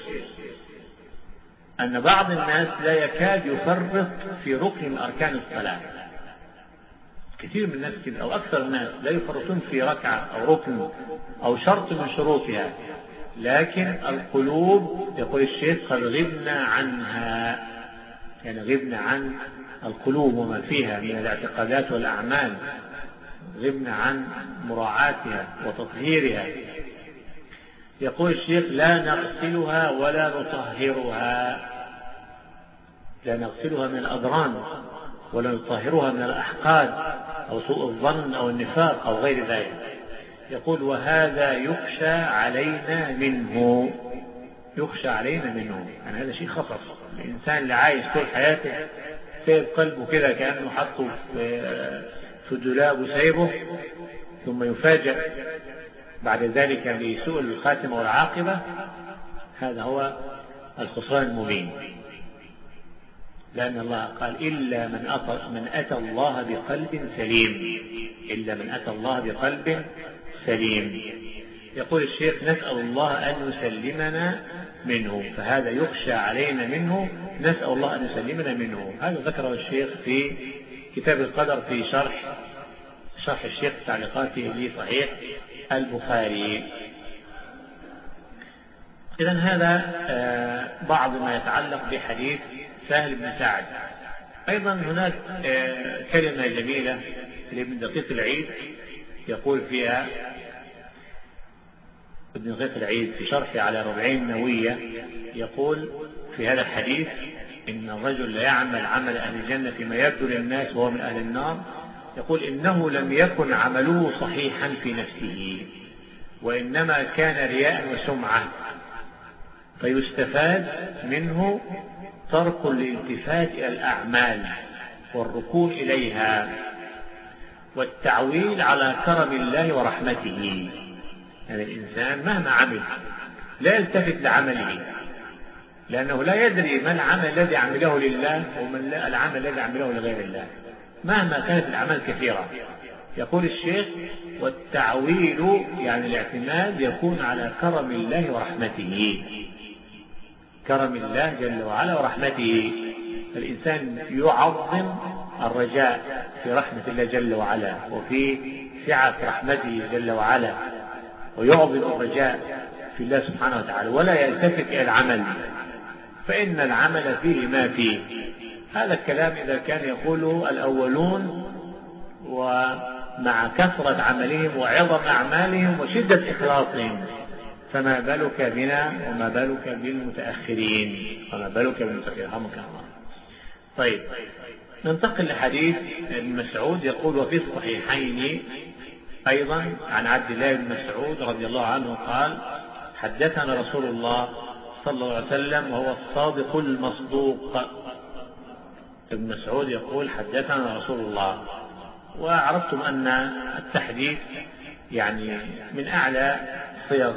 Speaker 1: أن بعض الناس لا يكاد يفرط في ركن من أركان الصلاة، كثير من الناس كده أو أكثر الناس لا يفرطون في ركعة أو ركن أو شرط من شروطها، لكن القلوب يقول الشيخ قد غبنا عنها، يعني غبنا عن القلوب وما فيها من الاعتقادات والأعمال، غبنا عن مراعاتها وتطهيرها. يقول الشيخ لا نغسلها ولا نطهرها، لا نغسلها من الأضران ولا نطهرها من الأحقاد أو سوء الظن أو النفاق أو غير ذلك. يقول وهذا يخشى علينا منه، يخشى علينا منه، يعني هذا شيء خطر. الإنسان اللي عايش طول حياته سيب قلبه كده كأنه حطه في الدولاب وسيبه، ثم يفاجأ بعد ذلك بسوء الخاتمة والعاقبة، هذا هو الخسران المبين. لأن الله قال إلا من أتى, من أتى الله بقلب سليم، إلا من أتى الله بقلب سليم. يقول الشيخ نسأل الله أن يسلمنا منه، فهذا يخشى علينا منه، نسأل الله أن يسلمنا منه. هذا ذكره الشيخ في كتاب القدر في شرح شرح الشيخ تعليقاته لصحيح البخاري. إذن هذا بعض ما يتعلق بحديث سهل بن سعد. أيضا هناك كلمة جميلة لابن دقيق العيد يقول فيها ابن دقيق العيد في شرحه على أربعين نووية، يقول في هذا الحديث إن الرجل لا يعمل عمل أهل الجنة فيما يبدو للناس وهو من أهل النار، يقول إنه لم يكن عمله صحيحا في نفسه وإنما كان رياء وسمعة، فيستفاد منه ترك الالتفات إلى الأعمال والركون إليها والتعويل على كرم الله ورحمته. يعني الإنسان مهما عمل لا يلتفت لعمله، لأنه لا يدري ما العمل الذي عمله لله وما العمل الذي عمله لغير الله مهما كانت الأعمال كثيرة. يقول الشيخ والتعويل يعني الاعتماد يكون على كرم الله ورحمته، كرم الله جل وعلا ورحمته. الإنسان يعظم الرجاء في رحمة الله جل وعلا وفي سعة رحمته جل وعلا، ويعظم الرجاء في الله سبحانه وتعالى، ولا يلتفت إلى العمل فإن العمل فيه ما فيه. هذا الكلام إذا كان يقوله الأولون ومع كثرة عملهم وعظم أعمالهم وشدة إخلاصهم، فما بالك بنا وما بالك بالمتأخرين وما بالك بالمتأخرين. طيب ننتقل لحديث ابن مسعود يقول وفي الصحيحين أيضا عن عبد الله بن مسعود رضي الله عنه قال حدثنا رسول الله صلى الله عليه وسلم وهو الصادق المصدوق. ابن مسعود يقول حدثنا رسول الله، وعرفتم أن التحديث يعني من أعلى صيغ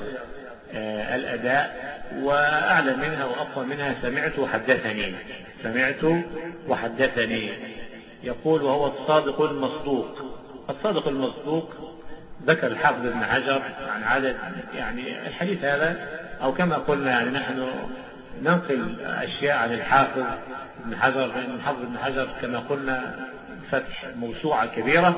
Speaker 1: الأداء، وأعلى منها وأقوى منها سمعت وحدثني، سمعت وحدثني. يقول وهو الصادق المصدوق. الصادق المصدوق ذكر الحافظ ابن حجر عن عدد يعني الحديث هذا، أو كما قلنا يعني نحن ننقل أشياء عن الحافظ ابن حجر، لأن الحافظ ابن حجر كما قلنا فتح موسوعة كبيرة،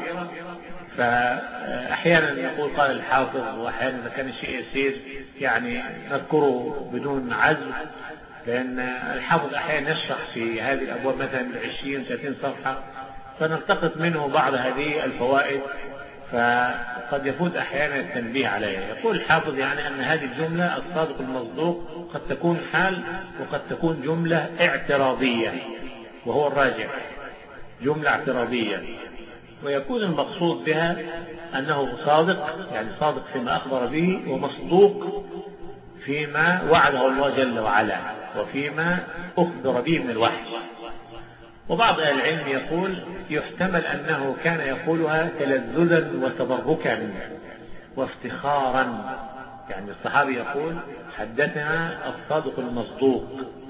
Speaker 1: فأحيانا نقول قال الحافظ، وأحيانا إذا كان الشيء يسير يعني نذكره بدون عزم، لأن الحافظ أحيانا يشرح في هذه الأبواب مثلا عشرين ثلاثين صفحة فنلتقط منه بعض هذه الفوائد، فقد يفوت أحيانا التنبيه عليها. يقول الحافظ يعني أن هذه الجملة الصادق المصدوق قد تكون حال وقد تكون جملة اعتراضية، وهو الراجح جملة اعتراضية، ويكون المقصود بها أنه صادق يعني صادق فيما أخبر به، ومصدوق فيما وعده الله جل وعلا وفيما أخبر به من الوحي. وبعض أهل العلم يقول يحتمل أنه كان يقولها تلذذا وتبركا وافتخارا، يعني الصحابي يقول حدثنا الصادق المصدوق،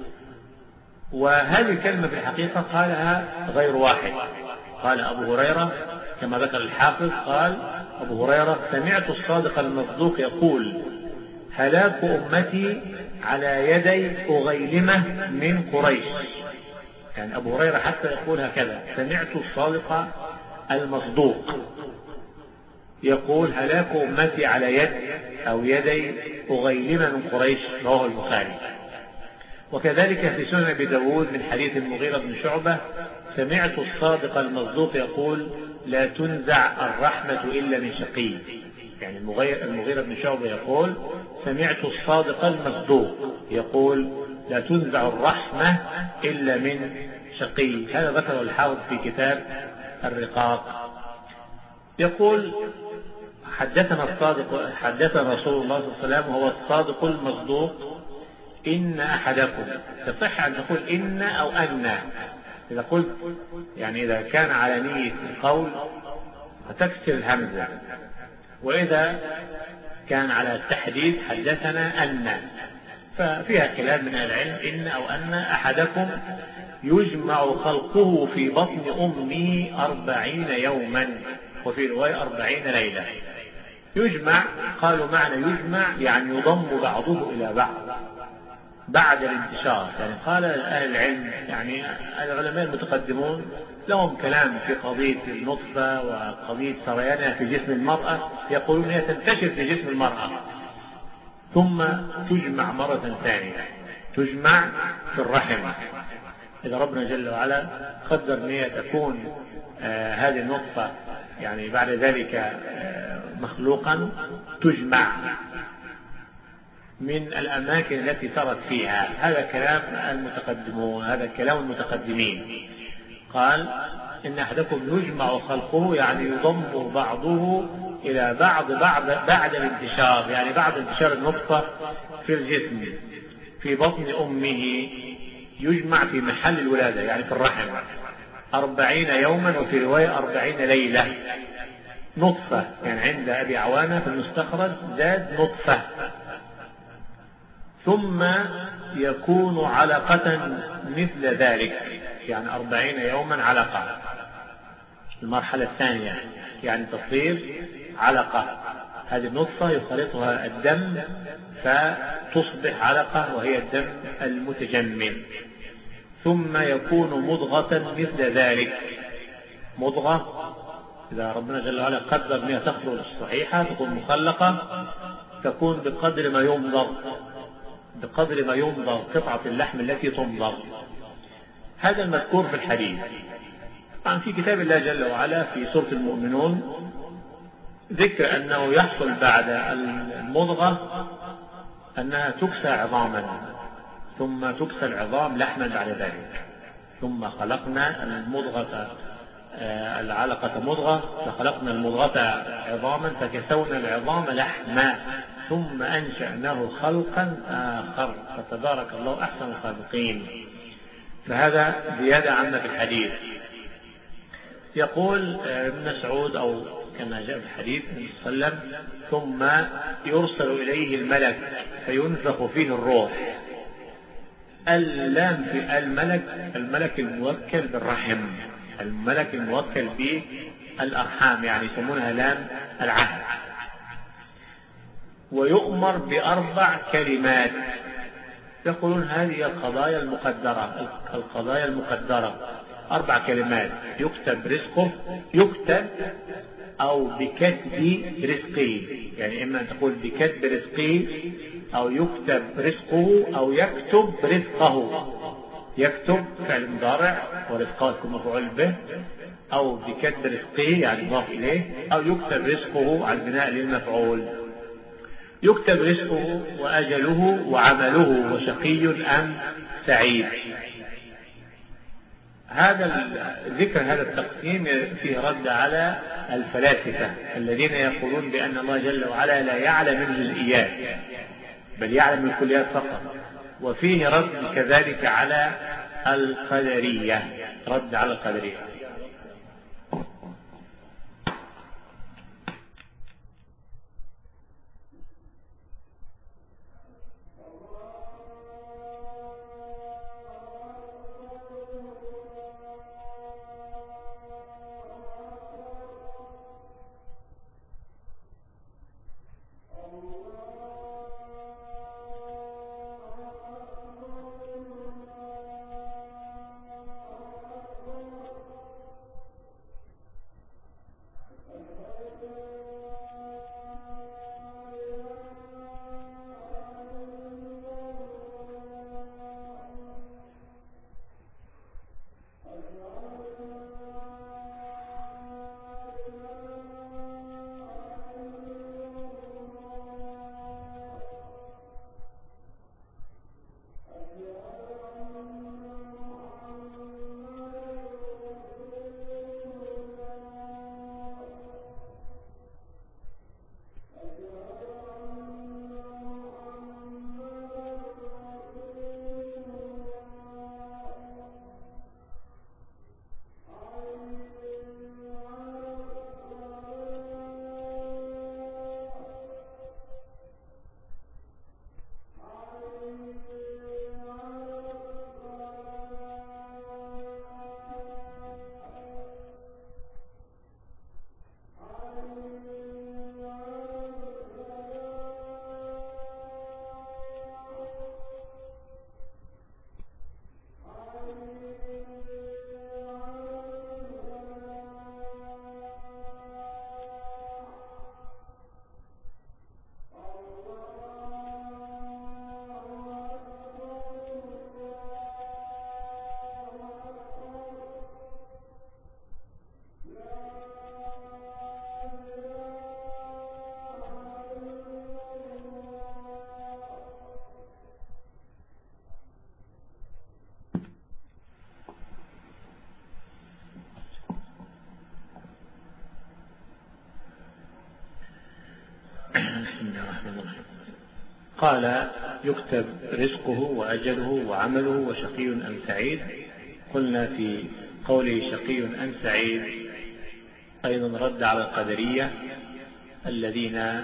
Speaker 1: وهذه الكلمة في الحقيقة قالها غير واحد. قال أبو هريرة كما ذكر الحافظ، قال أبو هريرة سمعت الصادق المصدوق يقول هلاك أمتي على يدي أغيلمة من قريش. يعني أبو هريرة حتى يقول هكذا، سمعت الصادق المصدوق يقول هلاك أمتي على يد أو يدي أغيلمة من قريش، رواه البخاري. وكذلك في سنن أبي داود من حديث المغيرة بن شعبة سمعت الصادق المصدوق يقول لا تنزع الرحمة إلا من شقي. يعني المغيرة بن شعبة يقول سمعت الصادق المصدوق يقول لا تنزع الرحمة إلا من شقي. هذا ذكره الحافظ في كتاب الرقاق. يقول حدثنا الصادق حدثنا رسول الله صلى الله عليه وسلم وهو الصادق المصدوق إن أحدكم. تصح أن تقول إن أو أن، إذا قلت يعني إذا كان على نية القول فتكسر الهمزة، وإذا كان على التحديث حدثنا أن، ففيها خلاف من العلم إن أو أن. أحدكم يجمع خلقه في بطن أمه أربعين يوما، وفي رواية أربعين ليلة. يجمع قالوا معنى يجمع يعني يضم بعضه إلى بعض، بعد الانتشار. يعني قال أهل العلم، يعني العلماء المتقدمون لهم كلام في قضية النطفة وقضية سريانها في جسم المرأة، يقولون هي تنتشر في جسم المرأة ثم تجمع مرة ثانية، تجمع في الرحم. إذا ربنا جل وعلا قدر أن هي تكون آه هذه النطفة يعني بعد ذلك آه مخلوقا، تجمع من الأماكن التي سرت فيها. هذا كلام المتقدمون، هذا كلام المتقدمين. قال إن أحدكم يجمع خلقه، يعني يضم بعضه إلى بعض بعد بعد الانتشار، يعني بعد انتشار النطفة في الجسم في بطن أمه، يجمع في محل الولادة يعني في الرحم أربعين يوما، وفي رواية أربعين ليلة. نطفة يعني عند أبي عوانة في المستخرج زاد نطفة، ثم يكون علقة مثل ذلك، يعني أربعين يوما علقة. المرحلة الثانية يعني تصير علقة، هذه النطفة يخلطها الدم فتصبح علقة وهي الدم المتجمد، ثم يكون مضغة مثل ذلك. مضغة إذا ربنا جل وعلا قدر أنها تخرج صحيحة تكون مخلقة، تكون بقدر ما يمضغ، بقدر ما يمضغ قطعة اللحم التي تمضغ. هذا المذكور في الحديث. طبعا في كتاب الله جل وعلا في سورة المؤمنون ذكر أنه يحصل بعد المضغة أنها تكسى عظاما، ثم تكسى العظام لحما بعد ذلك. ثم خلقنا المضغة العلقة مضغة، فخلقنا المضغة عظاما فكسونا العظام لحما، ثم أنشأناه خلقا آخر، فتبارك الله أحسن الخالقين. فهذا زيادة عنا في الحديث. يقول ابن مسعود أو كما جاء في الحديث صلى الله عليه وسلم: ثم يرسل إليه الملك فينفخ فيه الروح. اللام في الملك، الملك الموكل بالرحم، الملك الموكل بالأرحام، يعني يسمونها لام العهد. ويؤمر بأربع كلمات، يقولون هذه القضايا المقدرة، القضايا المقدرة أربع كلمات: يكتب رزقه، يكتب أو بكتب رزقه، يعني إما أن تقول بكتب رزقه أو يكتب رزقه أو يكتب رزقه. يكتب فعل مضارع ورزقه يكون مفعول به، أو بكتب رزقه يعني مضاف إليه، أو يكتب رزقه على البناء للمفعول. يكتب رزقه وأجله وعمله وشقي أم سعيد. هذا ذكر هذا التقسيم فيه رد على الفلاسفة الذين يقولون بأن الله جل وعلا لا يعلم الجزئيات بل يعلم الكليات فقط، وفيه رد كذلك على القدرية، رد على القدرية. قال يكتب رزقه وأجله وعمله وشقي أم سعيد. قلنا في قوله شقي أم سعيد أيضا رد على القدرية الذين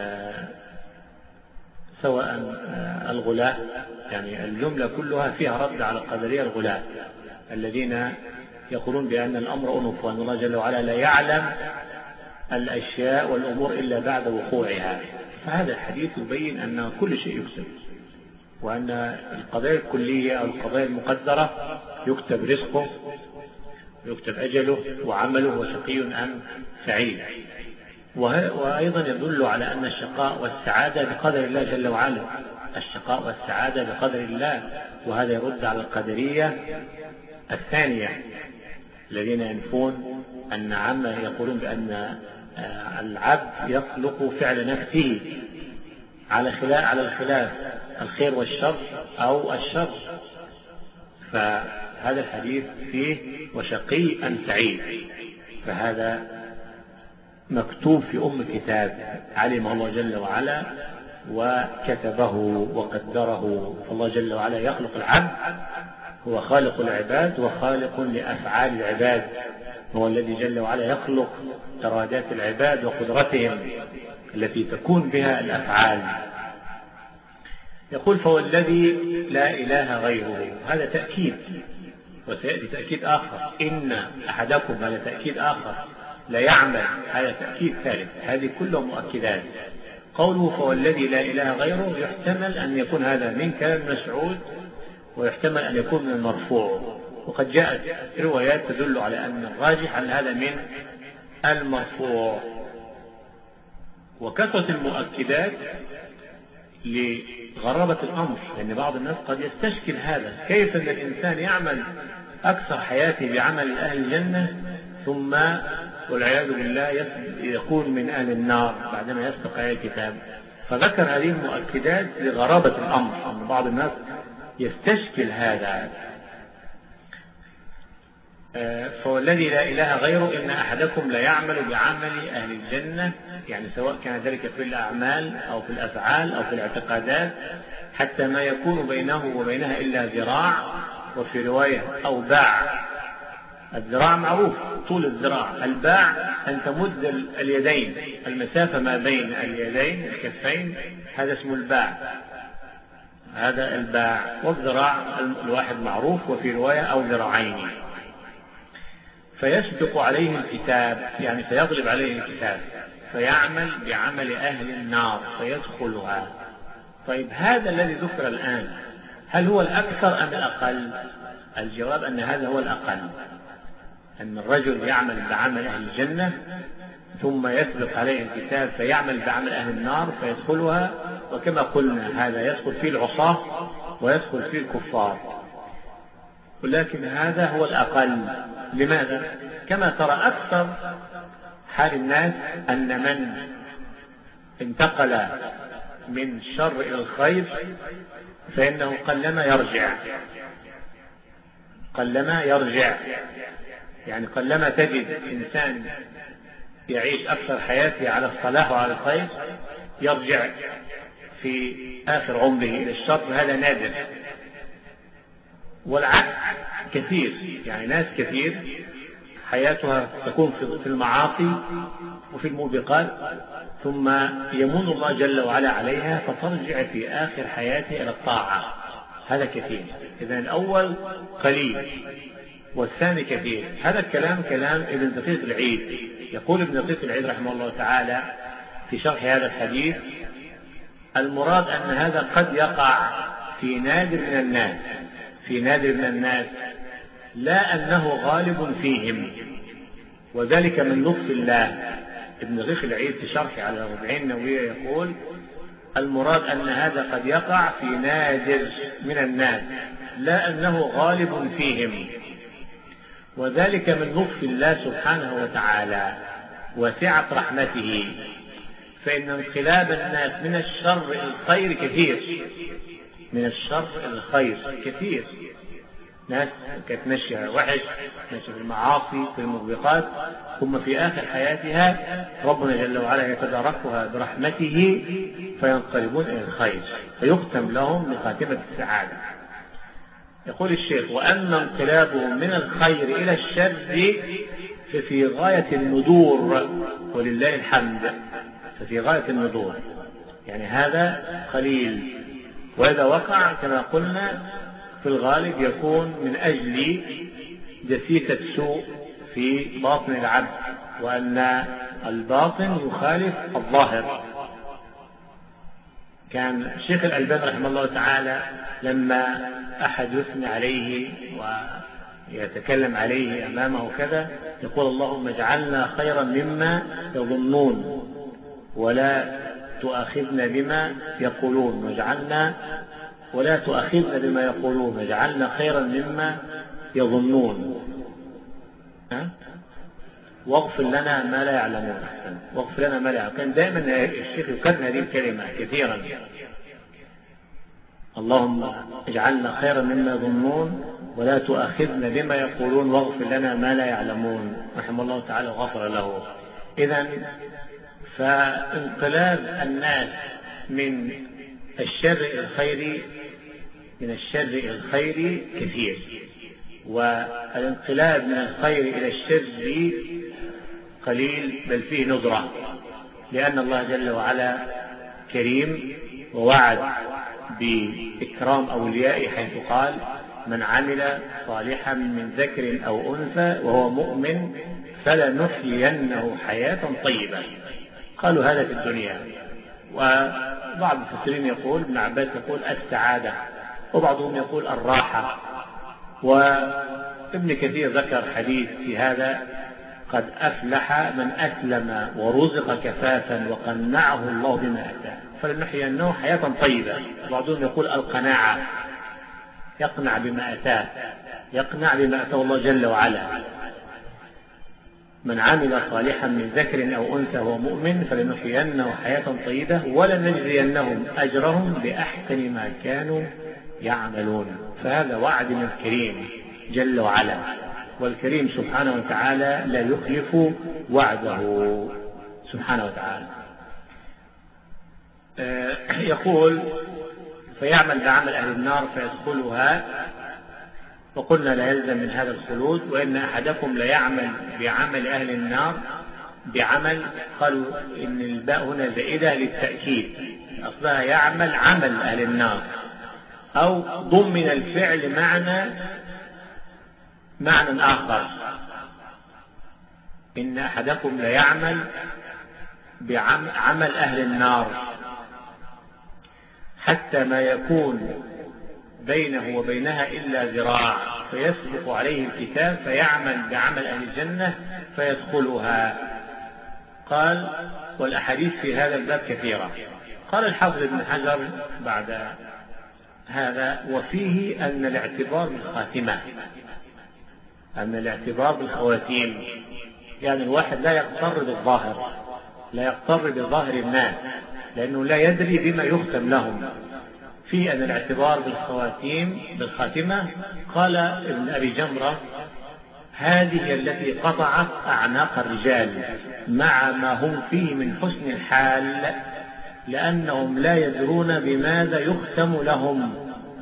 Speaker 1: سواء الغلاة، يعني الجملة كلها فيها رد على القدرية الغلاة الذين يقولون بأن الأمر أنف وأن الله جل وعلا لا يعلم الأشياء والأمور إلا بعد وقوعها. فهذا الحديث يبين أن كل شيء يكتب، وأن القضايا الكلية أو القضايا المقدرة يكتب رزقه ويكتب أجله وعمله وشقي أم سعيد. وأيضا يدل على أن الشقاء والسعادة بقدر الله جل وعلا، الشقاء والسعادة بقدر الله. وهذا يرد على القدرية الثانية الذين ينفون أن عما يقولون بأن العبد يخلق فعل نفسه على خلاف على الخلاف الخير والشر أو الشر. فهذا الحديث فيه وشقي أم سعيد، فهذا مكتوب في أم الكتاب علمه الله جل وعلا وكتبه وقدره. فالله جل وعلا يخلق العبد، هو خالق العباد وخالق لأفعال العباد، هو الذي جل وعلا يخلق إرادات العباد وقدرتهم التي تكون بها الأفعال. يقول فهو الذي لا إله غيره، هذا تأكيد، وسيأتي تأكيد آخر. إن أحدكم، هذا تأكيد آخر. لا يعمل، هذا تأكيد ثالث. هذه كلها مؤكدات. قوله فهو الذي لا إله غيره يحتمل أن يكون هذا من كلام مسعود، ويحتمل أن يكون من المرفوع. وقد جاءت روايات تدل على أن الراجح أن هذا من المرفوع. وكثرة المؤكدات لغرابة الأمر، لأن بعض الناس قد يستشكل هذا، كيف أن الإنسان يعمل أكثر حياته بعمل أهل الجنة ثم والعياذ بالله يكون من أهل النار بعدما يسبق عليه الكتاب. فذكر هذه المؤكدات لغرابة الأمر، أن بعض الناس يستشكل هذا. فهو الذي لا إله غيره إن أحدكم لا يعمل بعمل أهل الجنة، يعني سواء كان ذلك في الأعمال أو في الأفعال أو في الاعتقادات، حتى ما يكون بينه وبينها إلا ذراع، وفي رواية أو باع. الذراع معروف طول الذراع، الباع أن تمد اليدين، المسافة ما بين اليدين الكفين، هذا اسمه الباع، هذا الباع. والذراع الواحد معروف، وفي رواية أو ذراعين. فيسبق عليه الكتاب، يعني فيغلب عليه الكتاب، فيعمل بعمل أهل النار فيدخلها. طيب هذا الذي ذكر الآن هل هو الأكثر أم الأقل؟ الجواب أن هذا هو الأقل، أن الرجل يعمل بعمل أهل الجنة ثم يسبق عليه الكتاب فيعمل بعمل أهل النار فيدخلها. وكما قلنا هذا يدخل فيه العصاة ويدخل فيه الكفار، ولكن هذا هو الأقل. لماذا؟ كما ترى أكثر حال الناس أن من انتقل من الشر إلى الخير فإنه قلما يرجع، قلما يرجع يعني قلما تجد إنسان يعيش أكثر حياته على الصلاح وعلى الخير يرجع في آخر عمره إلى الشر، هذا نادر. والعكس كثير، يعني ناس كثير حياتها تكون في المعاصي وفي الموبقات، ثم يمن الله جل وعلا عليها فترجع في آخر حياتها إلى الطاعة، هذا كثير. إذن الأول قليل والثاني كثير. هذا الكلام كلام ابن دقيق العيد. يقول ابن دقيق العيد رحمه الله تعالى في شرح هذا الحديث: المراد أن هذا قد يقع في نادر من الناس، في نادر من الناس، لا أنه غالب فيهم، وذلك من لطف الله. ابن دقيق العيد في شرح على الأربعين النووية يقول: المراد أن هذا قد يقع في نادر من الناس، لا أنه غالب فيهم، وذلك من لطف الله سبحانه وتعالى وسعة رحمته، فإن انقلاب الناس من الشر إلى الخير كثير، من الشر إلى الخير كثير. ناس كانت ماشية وحش، ماشية في المعاصي في الموبقات، ثم في آخر حياتها ربنا جل وعلا يتداركها برحمته فينقلبون إلى الخير، فيختم لهم بخاتمة السعادة. يقول الشيخ: وأما انقلابهم من الخير إلى الشر ففي غاية الندور، ولله الحمد، ففي غاية الندور، يعني هذا قليل، وإذا وقع كما قلنا في الغالب يكون من أجل دسيسة سوء في باطن العبد، وأن الباطن يخالف الظاهر. كان الشيخ الألباني رحمه الله تعالى لما أحد يثني عليه ويتكلم عليه أمامه كذا يقول: اللهم اجعلنا خيرا مما يظنون ولا تؤاخذنا بما يقولون، واجعلنا ولا تؤاخذنا بما يقولون، واجعلنا خيرا مما يظنون، واغفر لنا ما لا يعلمون. واغفر لنا ما لا يعلمون. كان دائما الشيخ يكرر هذه الكلمة كثيرا: اللهم اجعلنا خيرا مما يظنون ولا تؤاخذنا بما يقولون واغفر لنا ما لا يعلمون، رحمه الله تعالى وغفر له. إذن فانقلاب الناس من الشر إلى الخير من الشر إلى الخير كثير، والانقلاب من الخير إلى الشر قليل، بل فيه ندرة، لأن الله جل وعلا كريم ووعد بإكرام أوليائه حيث قال: من عمل صالحا من ذكر أو أنثى وهو مؤمن فلنحيينه حياة طيبة. قالوا هذا في الدنيا، وبعض المفسرين يقول، ابن عباس يقول السعادة، وبعضهم يقول الراحة. وابن كثير ذكر حديث في هذا: قد أفلح من أسلم ورزق كفافا وقنعه الله بما أتاه فلنحيينه حياة طيبة. بعضهم يقول القناعة، يقنع بما أتاه، يقنع بما أتاه الله جل وعلا. من عمل صالحا من ذكر أو أنثى وهو مؤمن فلنحيينه حياة طيبة ولنجزينهم أجرهم بأحسن ما كانوا يعملون. فهذا وعد من الكريم جل وعلا، والكريم سبحانه وتعالى لا يخلف وعده سبحانه وتعالى. يقول: فيعمل بعمل أهل النار فيدخلها، وقلنا لا يلزم من هذا الخلود، وإن أحدكم لا يعمل بعمل أهل النار بعمل، قالوا إن الباء هنا زائدة للتأكيد، أصلها يعمل عمل أهل النار، أو ضمن الفعل معنى معنى آخر: إن أحدكم لا يعمل بعمل أهل النار حتى ما يكون بينه وبينها إلا ذراع فيسبق عليه الكتاب فيعمل بعمل أهل الجنة فيدخلها. قال: والأحاديث في هذا الباب كثيرة. قال الحافظ ابن حجر بعد هذا: وفيه أن الاعتبار بالخاتمة، أن الاعتبار بالخواتيم، يعني الواحد لا يقتر بالظاهر، لا يقتر بظاهر الناس، لأنه لا يدري بما يختم لهم. في أن الاعتبار بالخواتيم بالخاتمة، قال ابن أبي جمرة: هذه التي قطعت أعناق الرجال مع ما هم فيه من حسن الحال، لأنهم لا يدرون بماذا يختم لهم.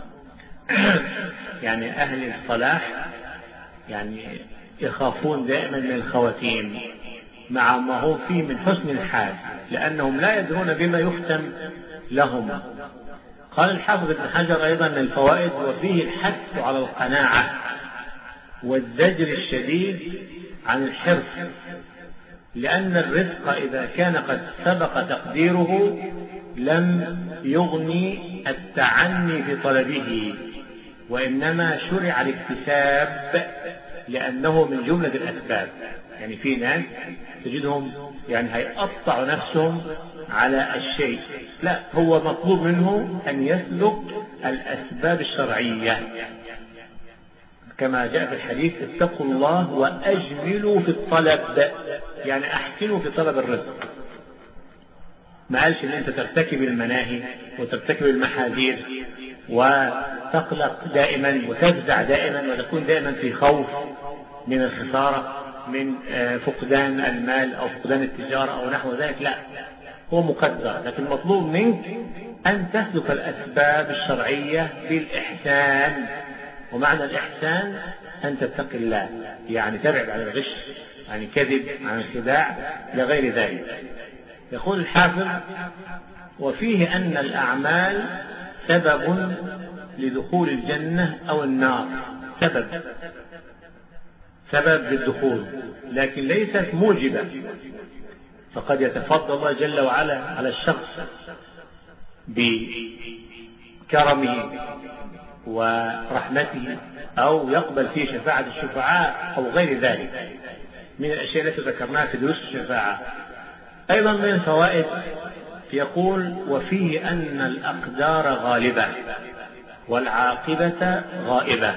Speaker 1: يعني أهل الصلاح يعني يخافون دائما من الخواتيم مع ما هم فيه من حسن الحال، لأنهم لا يدرون بما يختم لهم. قال الحافظ ابن حجر أيضا من الفوائد: وفيه الحث على القناعة والزجر الشديد عن الحرص، لأن الرزق إذا كان قد سبق تقديره لم يغني التعني في طلبه، وإنما شرع الاكتساب لأنه من جملة الأسباب. يعني في ناس تجدهم يعني هيقطعوا نفسهم على الشيء، لا، هو مطلوب منه أن يسلك الأسباب الشرعية، كما جاء في الحديث: اتقوا الله وأجملوا في الطلب، يعني أحسنوا في طلب الرزق. ما قالش ان انت ترتكب المناهي وترتكب المحاذير وتقلق دائما وتفزع دائما وتكون دائما في خوف من الخسارة، من فقدان المال أو فقدان التجارة أو نحو ذلك. لا، هو مقدر، لكن مطلوب منك أن تسلك الأسباب الشرعية بالإحسان. ومعنى الإحسان أن تتقي الله، يعني تبعد عن الغش، عن الكذب، عن الخداع، لغير ذلك. يقول الحافظ: وفيه أن الأعمال سبب لدخول الجنة أو النار، سبب سبب للدخول، لكن ليست موجبة. فقد يتفضل الله جل وعلا على الشخص بكرمه ورحمته، أو يقبل فيه شفاعة الشفعاء أو غير ذلك من الأشياء التي ذكرناها في دروس الشفاعة. أيضا من الفوائد يقول: وفيه أن الأقدار غالبة والعاقبة غائبة.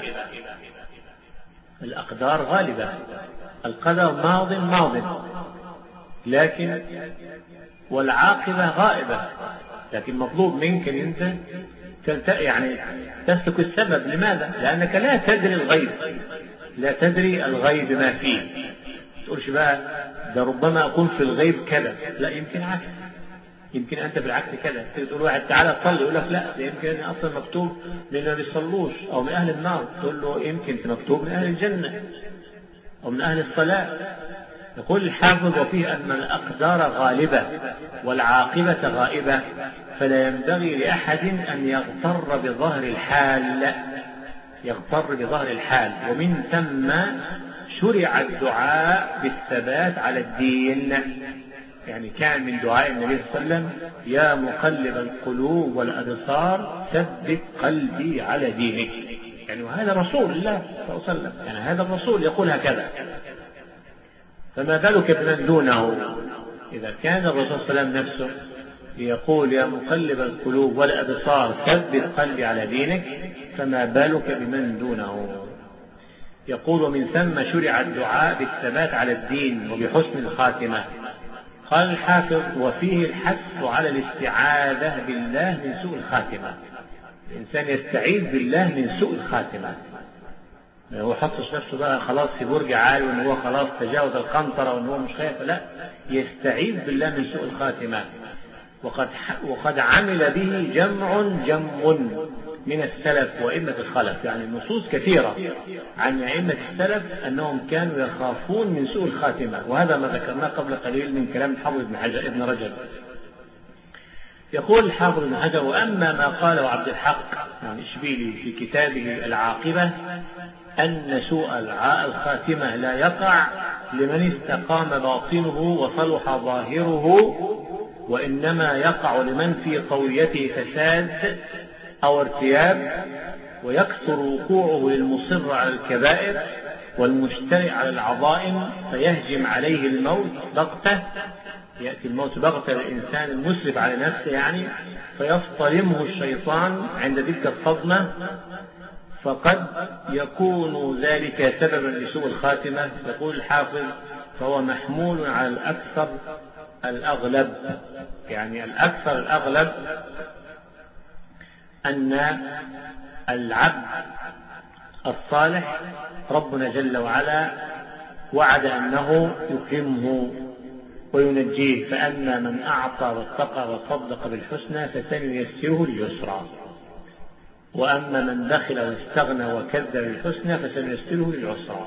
Speaker 1: الأقدار غالبة، القدر ماض ماض، لكن والعاقبة غائبة، لكن مطلوب منك أن أنت يعني تسلك السبب. لماذا؟ لأنك لا تدري الغيب، لا تدري الغيب ما فيه. تقولش بقى ده ربما أكون في الغيب كذا، لا، يمكن عكس، يمكن أنت في العكس كذا. تقول واحد تعالى تصلي، يقول لك لا، ده يمكن أنا أصلا مكتوب من اللي بيصلوش أو من أهل النار. تقول له يمكن أنت مكتوب من أهل الجنة أو من أهل الصلاة. يقول الحافظ: وفيه أن الأقدار غالبة والعاقبة غائبة، فلا ينبغي لأحد أن يغتر بظهر الحال، يغتر بظهر الحال. ومن ثم شرع الدعاء بالثبات على الدين. يعني كان من دعاء النبي صلى الله عليه وسلم: يا مقلب القلوب والأبصار ثبت قلبي على دينك. يعني وهذا رسول الله صلى الله عليه وسلم، يعني هذا الرسول يقول هكذا، فما بالك بمن دونه؟ إذا كان الرسول صلى الله عليه وسلم نفسه يقول: يا مقلب القلوب والأبصار ثبت قلبي على دينك، فما بالك بمن دونه؟ يقول: ومن ثم شرع الدعاء بالثبات على الدين وبحسن الخاتمة. قال الحافظ: وفيه الحث على الاستعاذة بالله من سوء الخاتمة. الإنسان يستعيذ بالله من سوء الخاتمة. هو حطش نفسه بقى خلاص في برج عالي وأنه هو خلاص تجاوز القنطرة وأنه هو مش خايف، لا، يستعيذ بالله من سوء الخاتمة. وقد وقد عمل به جمع جم من السلف وأئمة الخلف. يعني النصوص كثيرة عن أئمة السلف أنهم كانوا يخافون من سوء الخاتمة، وهذا ما ذكرناه قبل قليل من كلام الحافظ ابن حجر ابن رجب. يقول الحافظ ابن حجر: وأما ما قاله عبد الحق يعني الإشبيلي في كتابه العاقبة، أن سوء الخاتمة لا يقع لمن استقام باطنه وصلح ظاهره، وإنما يقع لمن في قويته فساد أو ارتياب، ويكثر وقوعه للمصر على الكبائر والمجترئ على العظائم، فيهجم عليه الموت بغتة. يأتي الموت بغتة للإنسان المسرف على نفسه يعني، فيصطلمه الشيطان عند تلك الصدمة، فقد يكون ذلك سببا لسوء الخاتمة. يقول الحافظ: فهو محمول على الأكثر الأغلب. يعني الأكثر الأغلب أن العبد الصالح ربنا جل وعلا وعد أنه يكرمه وينجيه، فأما من أعطى واتقى وصدق بالحسنى فسنيسره لليسرى، وأما من بخل واستغنى وكذب بالحسنى فسنيسره للعسرى.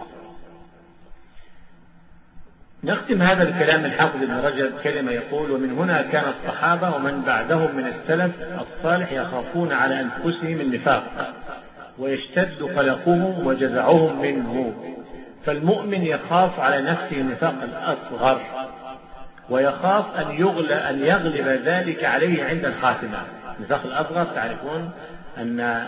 Speaker 1: نختم هذا الكلام الحافظ ابن رجب كلمة يقول: ومن هنا كان الصحابة ومن بعدهم من السلف الصالح يخافون على أنفسهم النفاق، ويشتد قلقهم وجزعهم منه. فالمؤمن يخاف على نفسه النفاق الأصغر، ويخاف أن يغلب, أن يغلب ذلك عليه عند الخاتمة. النفاق الأصغر تعرفون أن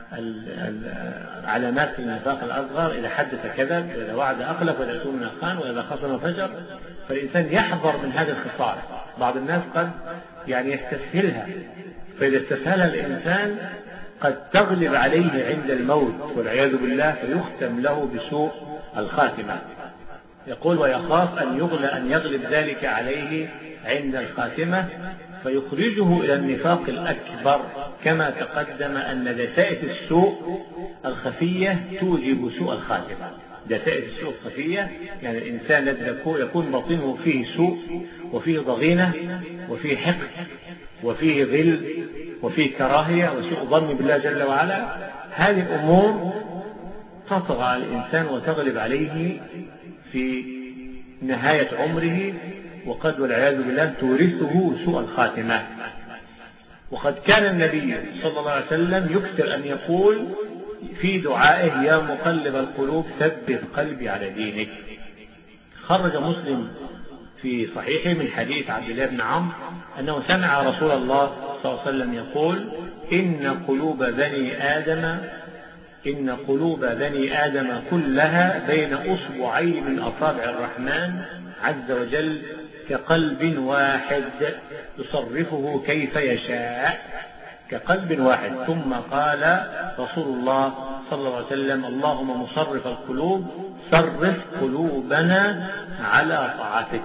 Speaker 1: علامات النفاق الأصغر: إذا حدث كذب، وإذا وعد أخلف، وإذا اؤتمن خان، وإذا خصم فجر. فالإنسان يحذر من هذه الخصال. بعض الناس قد يعني يستسهلها، فإذا استسهلها الإنسان قد تغلب عليه عند الموت والعياذ بالله، فيختم له بسوء الخاتمة. يقول: ويخاف أن يغلب أن يغلب ذلك عليه عند الخاتمة، فيخرجه إلى النفاق الأكبر، كما تقدم أن دسائس السوء الخفية توجب سوء الخاتمة. دسائس السوء الخفية يعني الإنسان الذي يكون باطنه فيه سوء وفيه ضغينة وفيه حقد وفيه غل وفيه كراهية وسوء ظن بالله جل وعلا، هذه الأمور تطغى على الإنسان وتغلب عليه في نهاية عمره، وقد والعياذ بالله تورثه سوء الخاتمة. وقد كان النبي صلى الله عليه وسلم يكثر أن يقول في دعائه: يا مقلب القلوب ثبت قلبي على دينك. خرج مسلم في صحيحه من حديث عبد الله بن عمرو أنه سمع رسول الله صلى الله عليه وسلم يقول: إن قلوب بني آدم إن قلوب بني آدم كلها بين أصبعين من أصابع الرحمن عز وجل كقلب واحد يصرفه كيف يشاء، كقلب واحد. ثم قال رسول الله صلى الله عليه وسلم: اللهم مصرف القلوب صرف قلوبنا على طاعتك.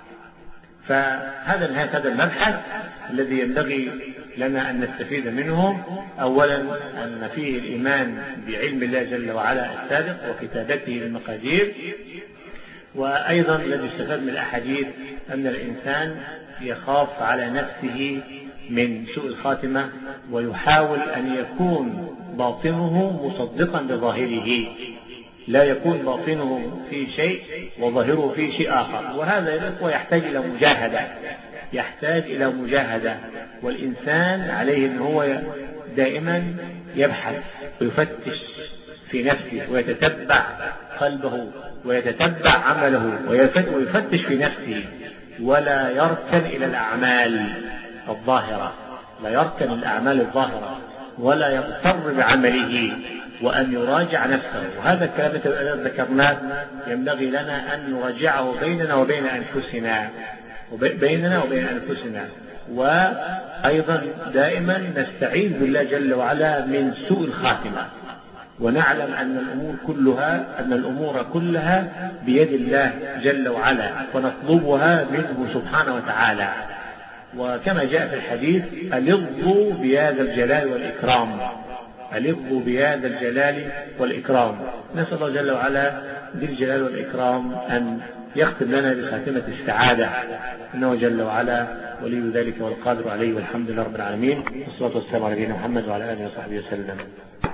Speaker 1: فهذا نهاية هذا المبحث الذي ينبغي لنا أن نستفيد منه. أولا أن فيه الإيمان بعلم الله جل وعلا السابق وكتابته للمقادير، وأيضا الذي استفاد من الأحاديث أن الإنسان يخاف على نفسه من سوء الخاتمة ويحاول أن يكون باطنه مصدقا بظاهره، لا يكون باطنه في شيء وظاهره في شيء آخر. وهذا يحتاج إلى مجاهدة يحتاج إلى مجاهدة والإنسان عليه أن هو دائما يبحث ويفتش في نفسه ويتتبع قلبه ويتتبع عمله ويفتش في نفسه، ولا يركن إلى الأعمال الظاهرة لا يركن الأعمال الظاهرة ولا يغتر بعمله، وأن يراجع نفسه. وهذا الكلام الذي ذكرناه ينبغي لنا أن نراجعه بيننا وبين أنفسنا بيننا وبين أنفسنا وأيضا دائما نستعيذ بالله جل وعلا من سوء الخاتمة، ونعلم أن الأمور كلها أن الأمور كلها بيد الله جل وعلا، ونطلبها منه سبحانه وتعالى. وكما جاء في الحديث: ألظوا بهذا الجلال والإكرام ألظوا بهذا الجلال والإكرام. نسأل الله جل وعلا ذي الجلال والإكرام أن يختم لنا بخاتمة السعادة، إنه جل وعلا ولي ذلك والقادر عليه، والحمد لله رب العالمين، والصلاة والسلام على نبينا محمد وعلى آله وصحبه وسلم.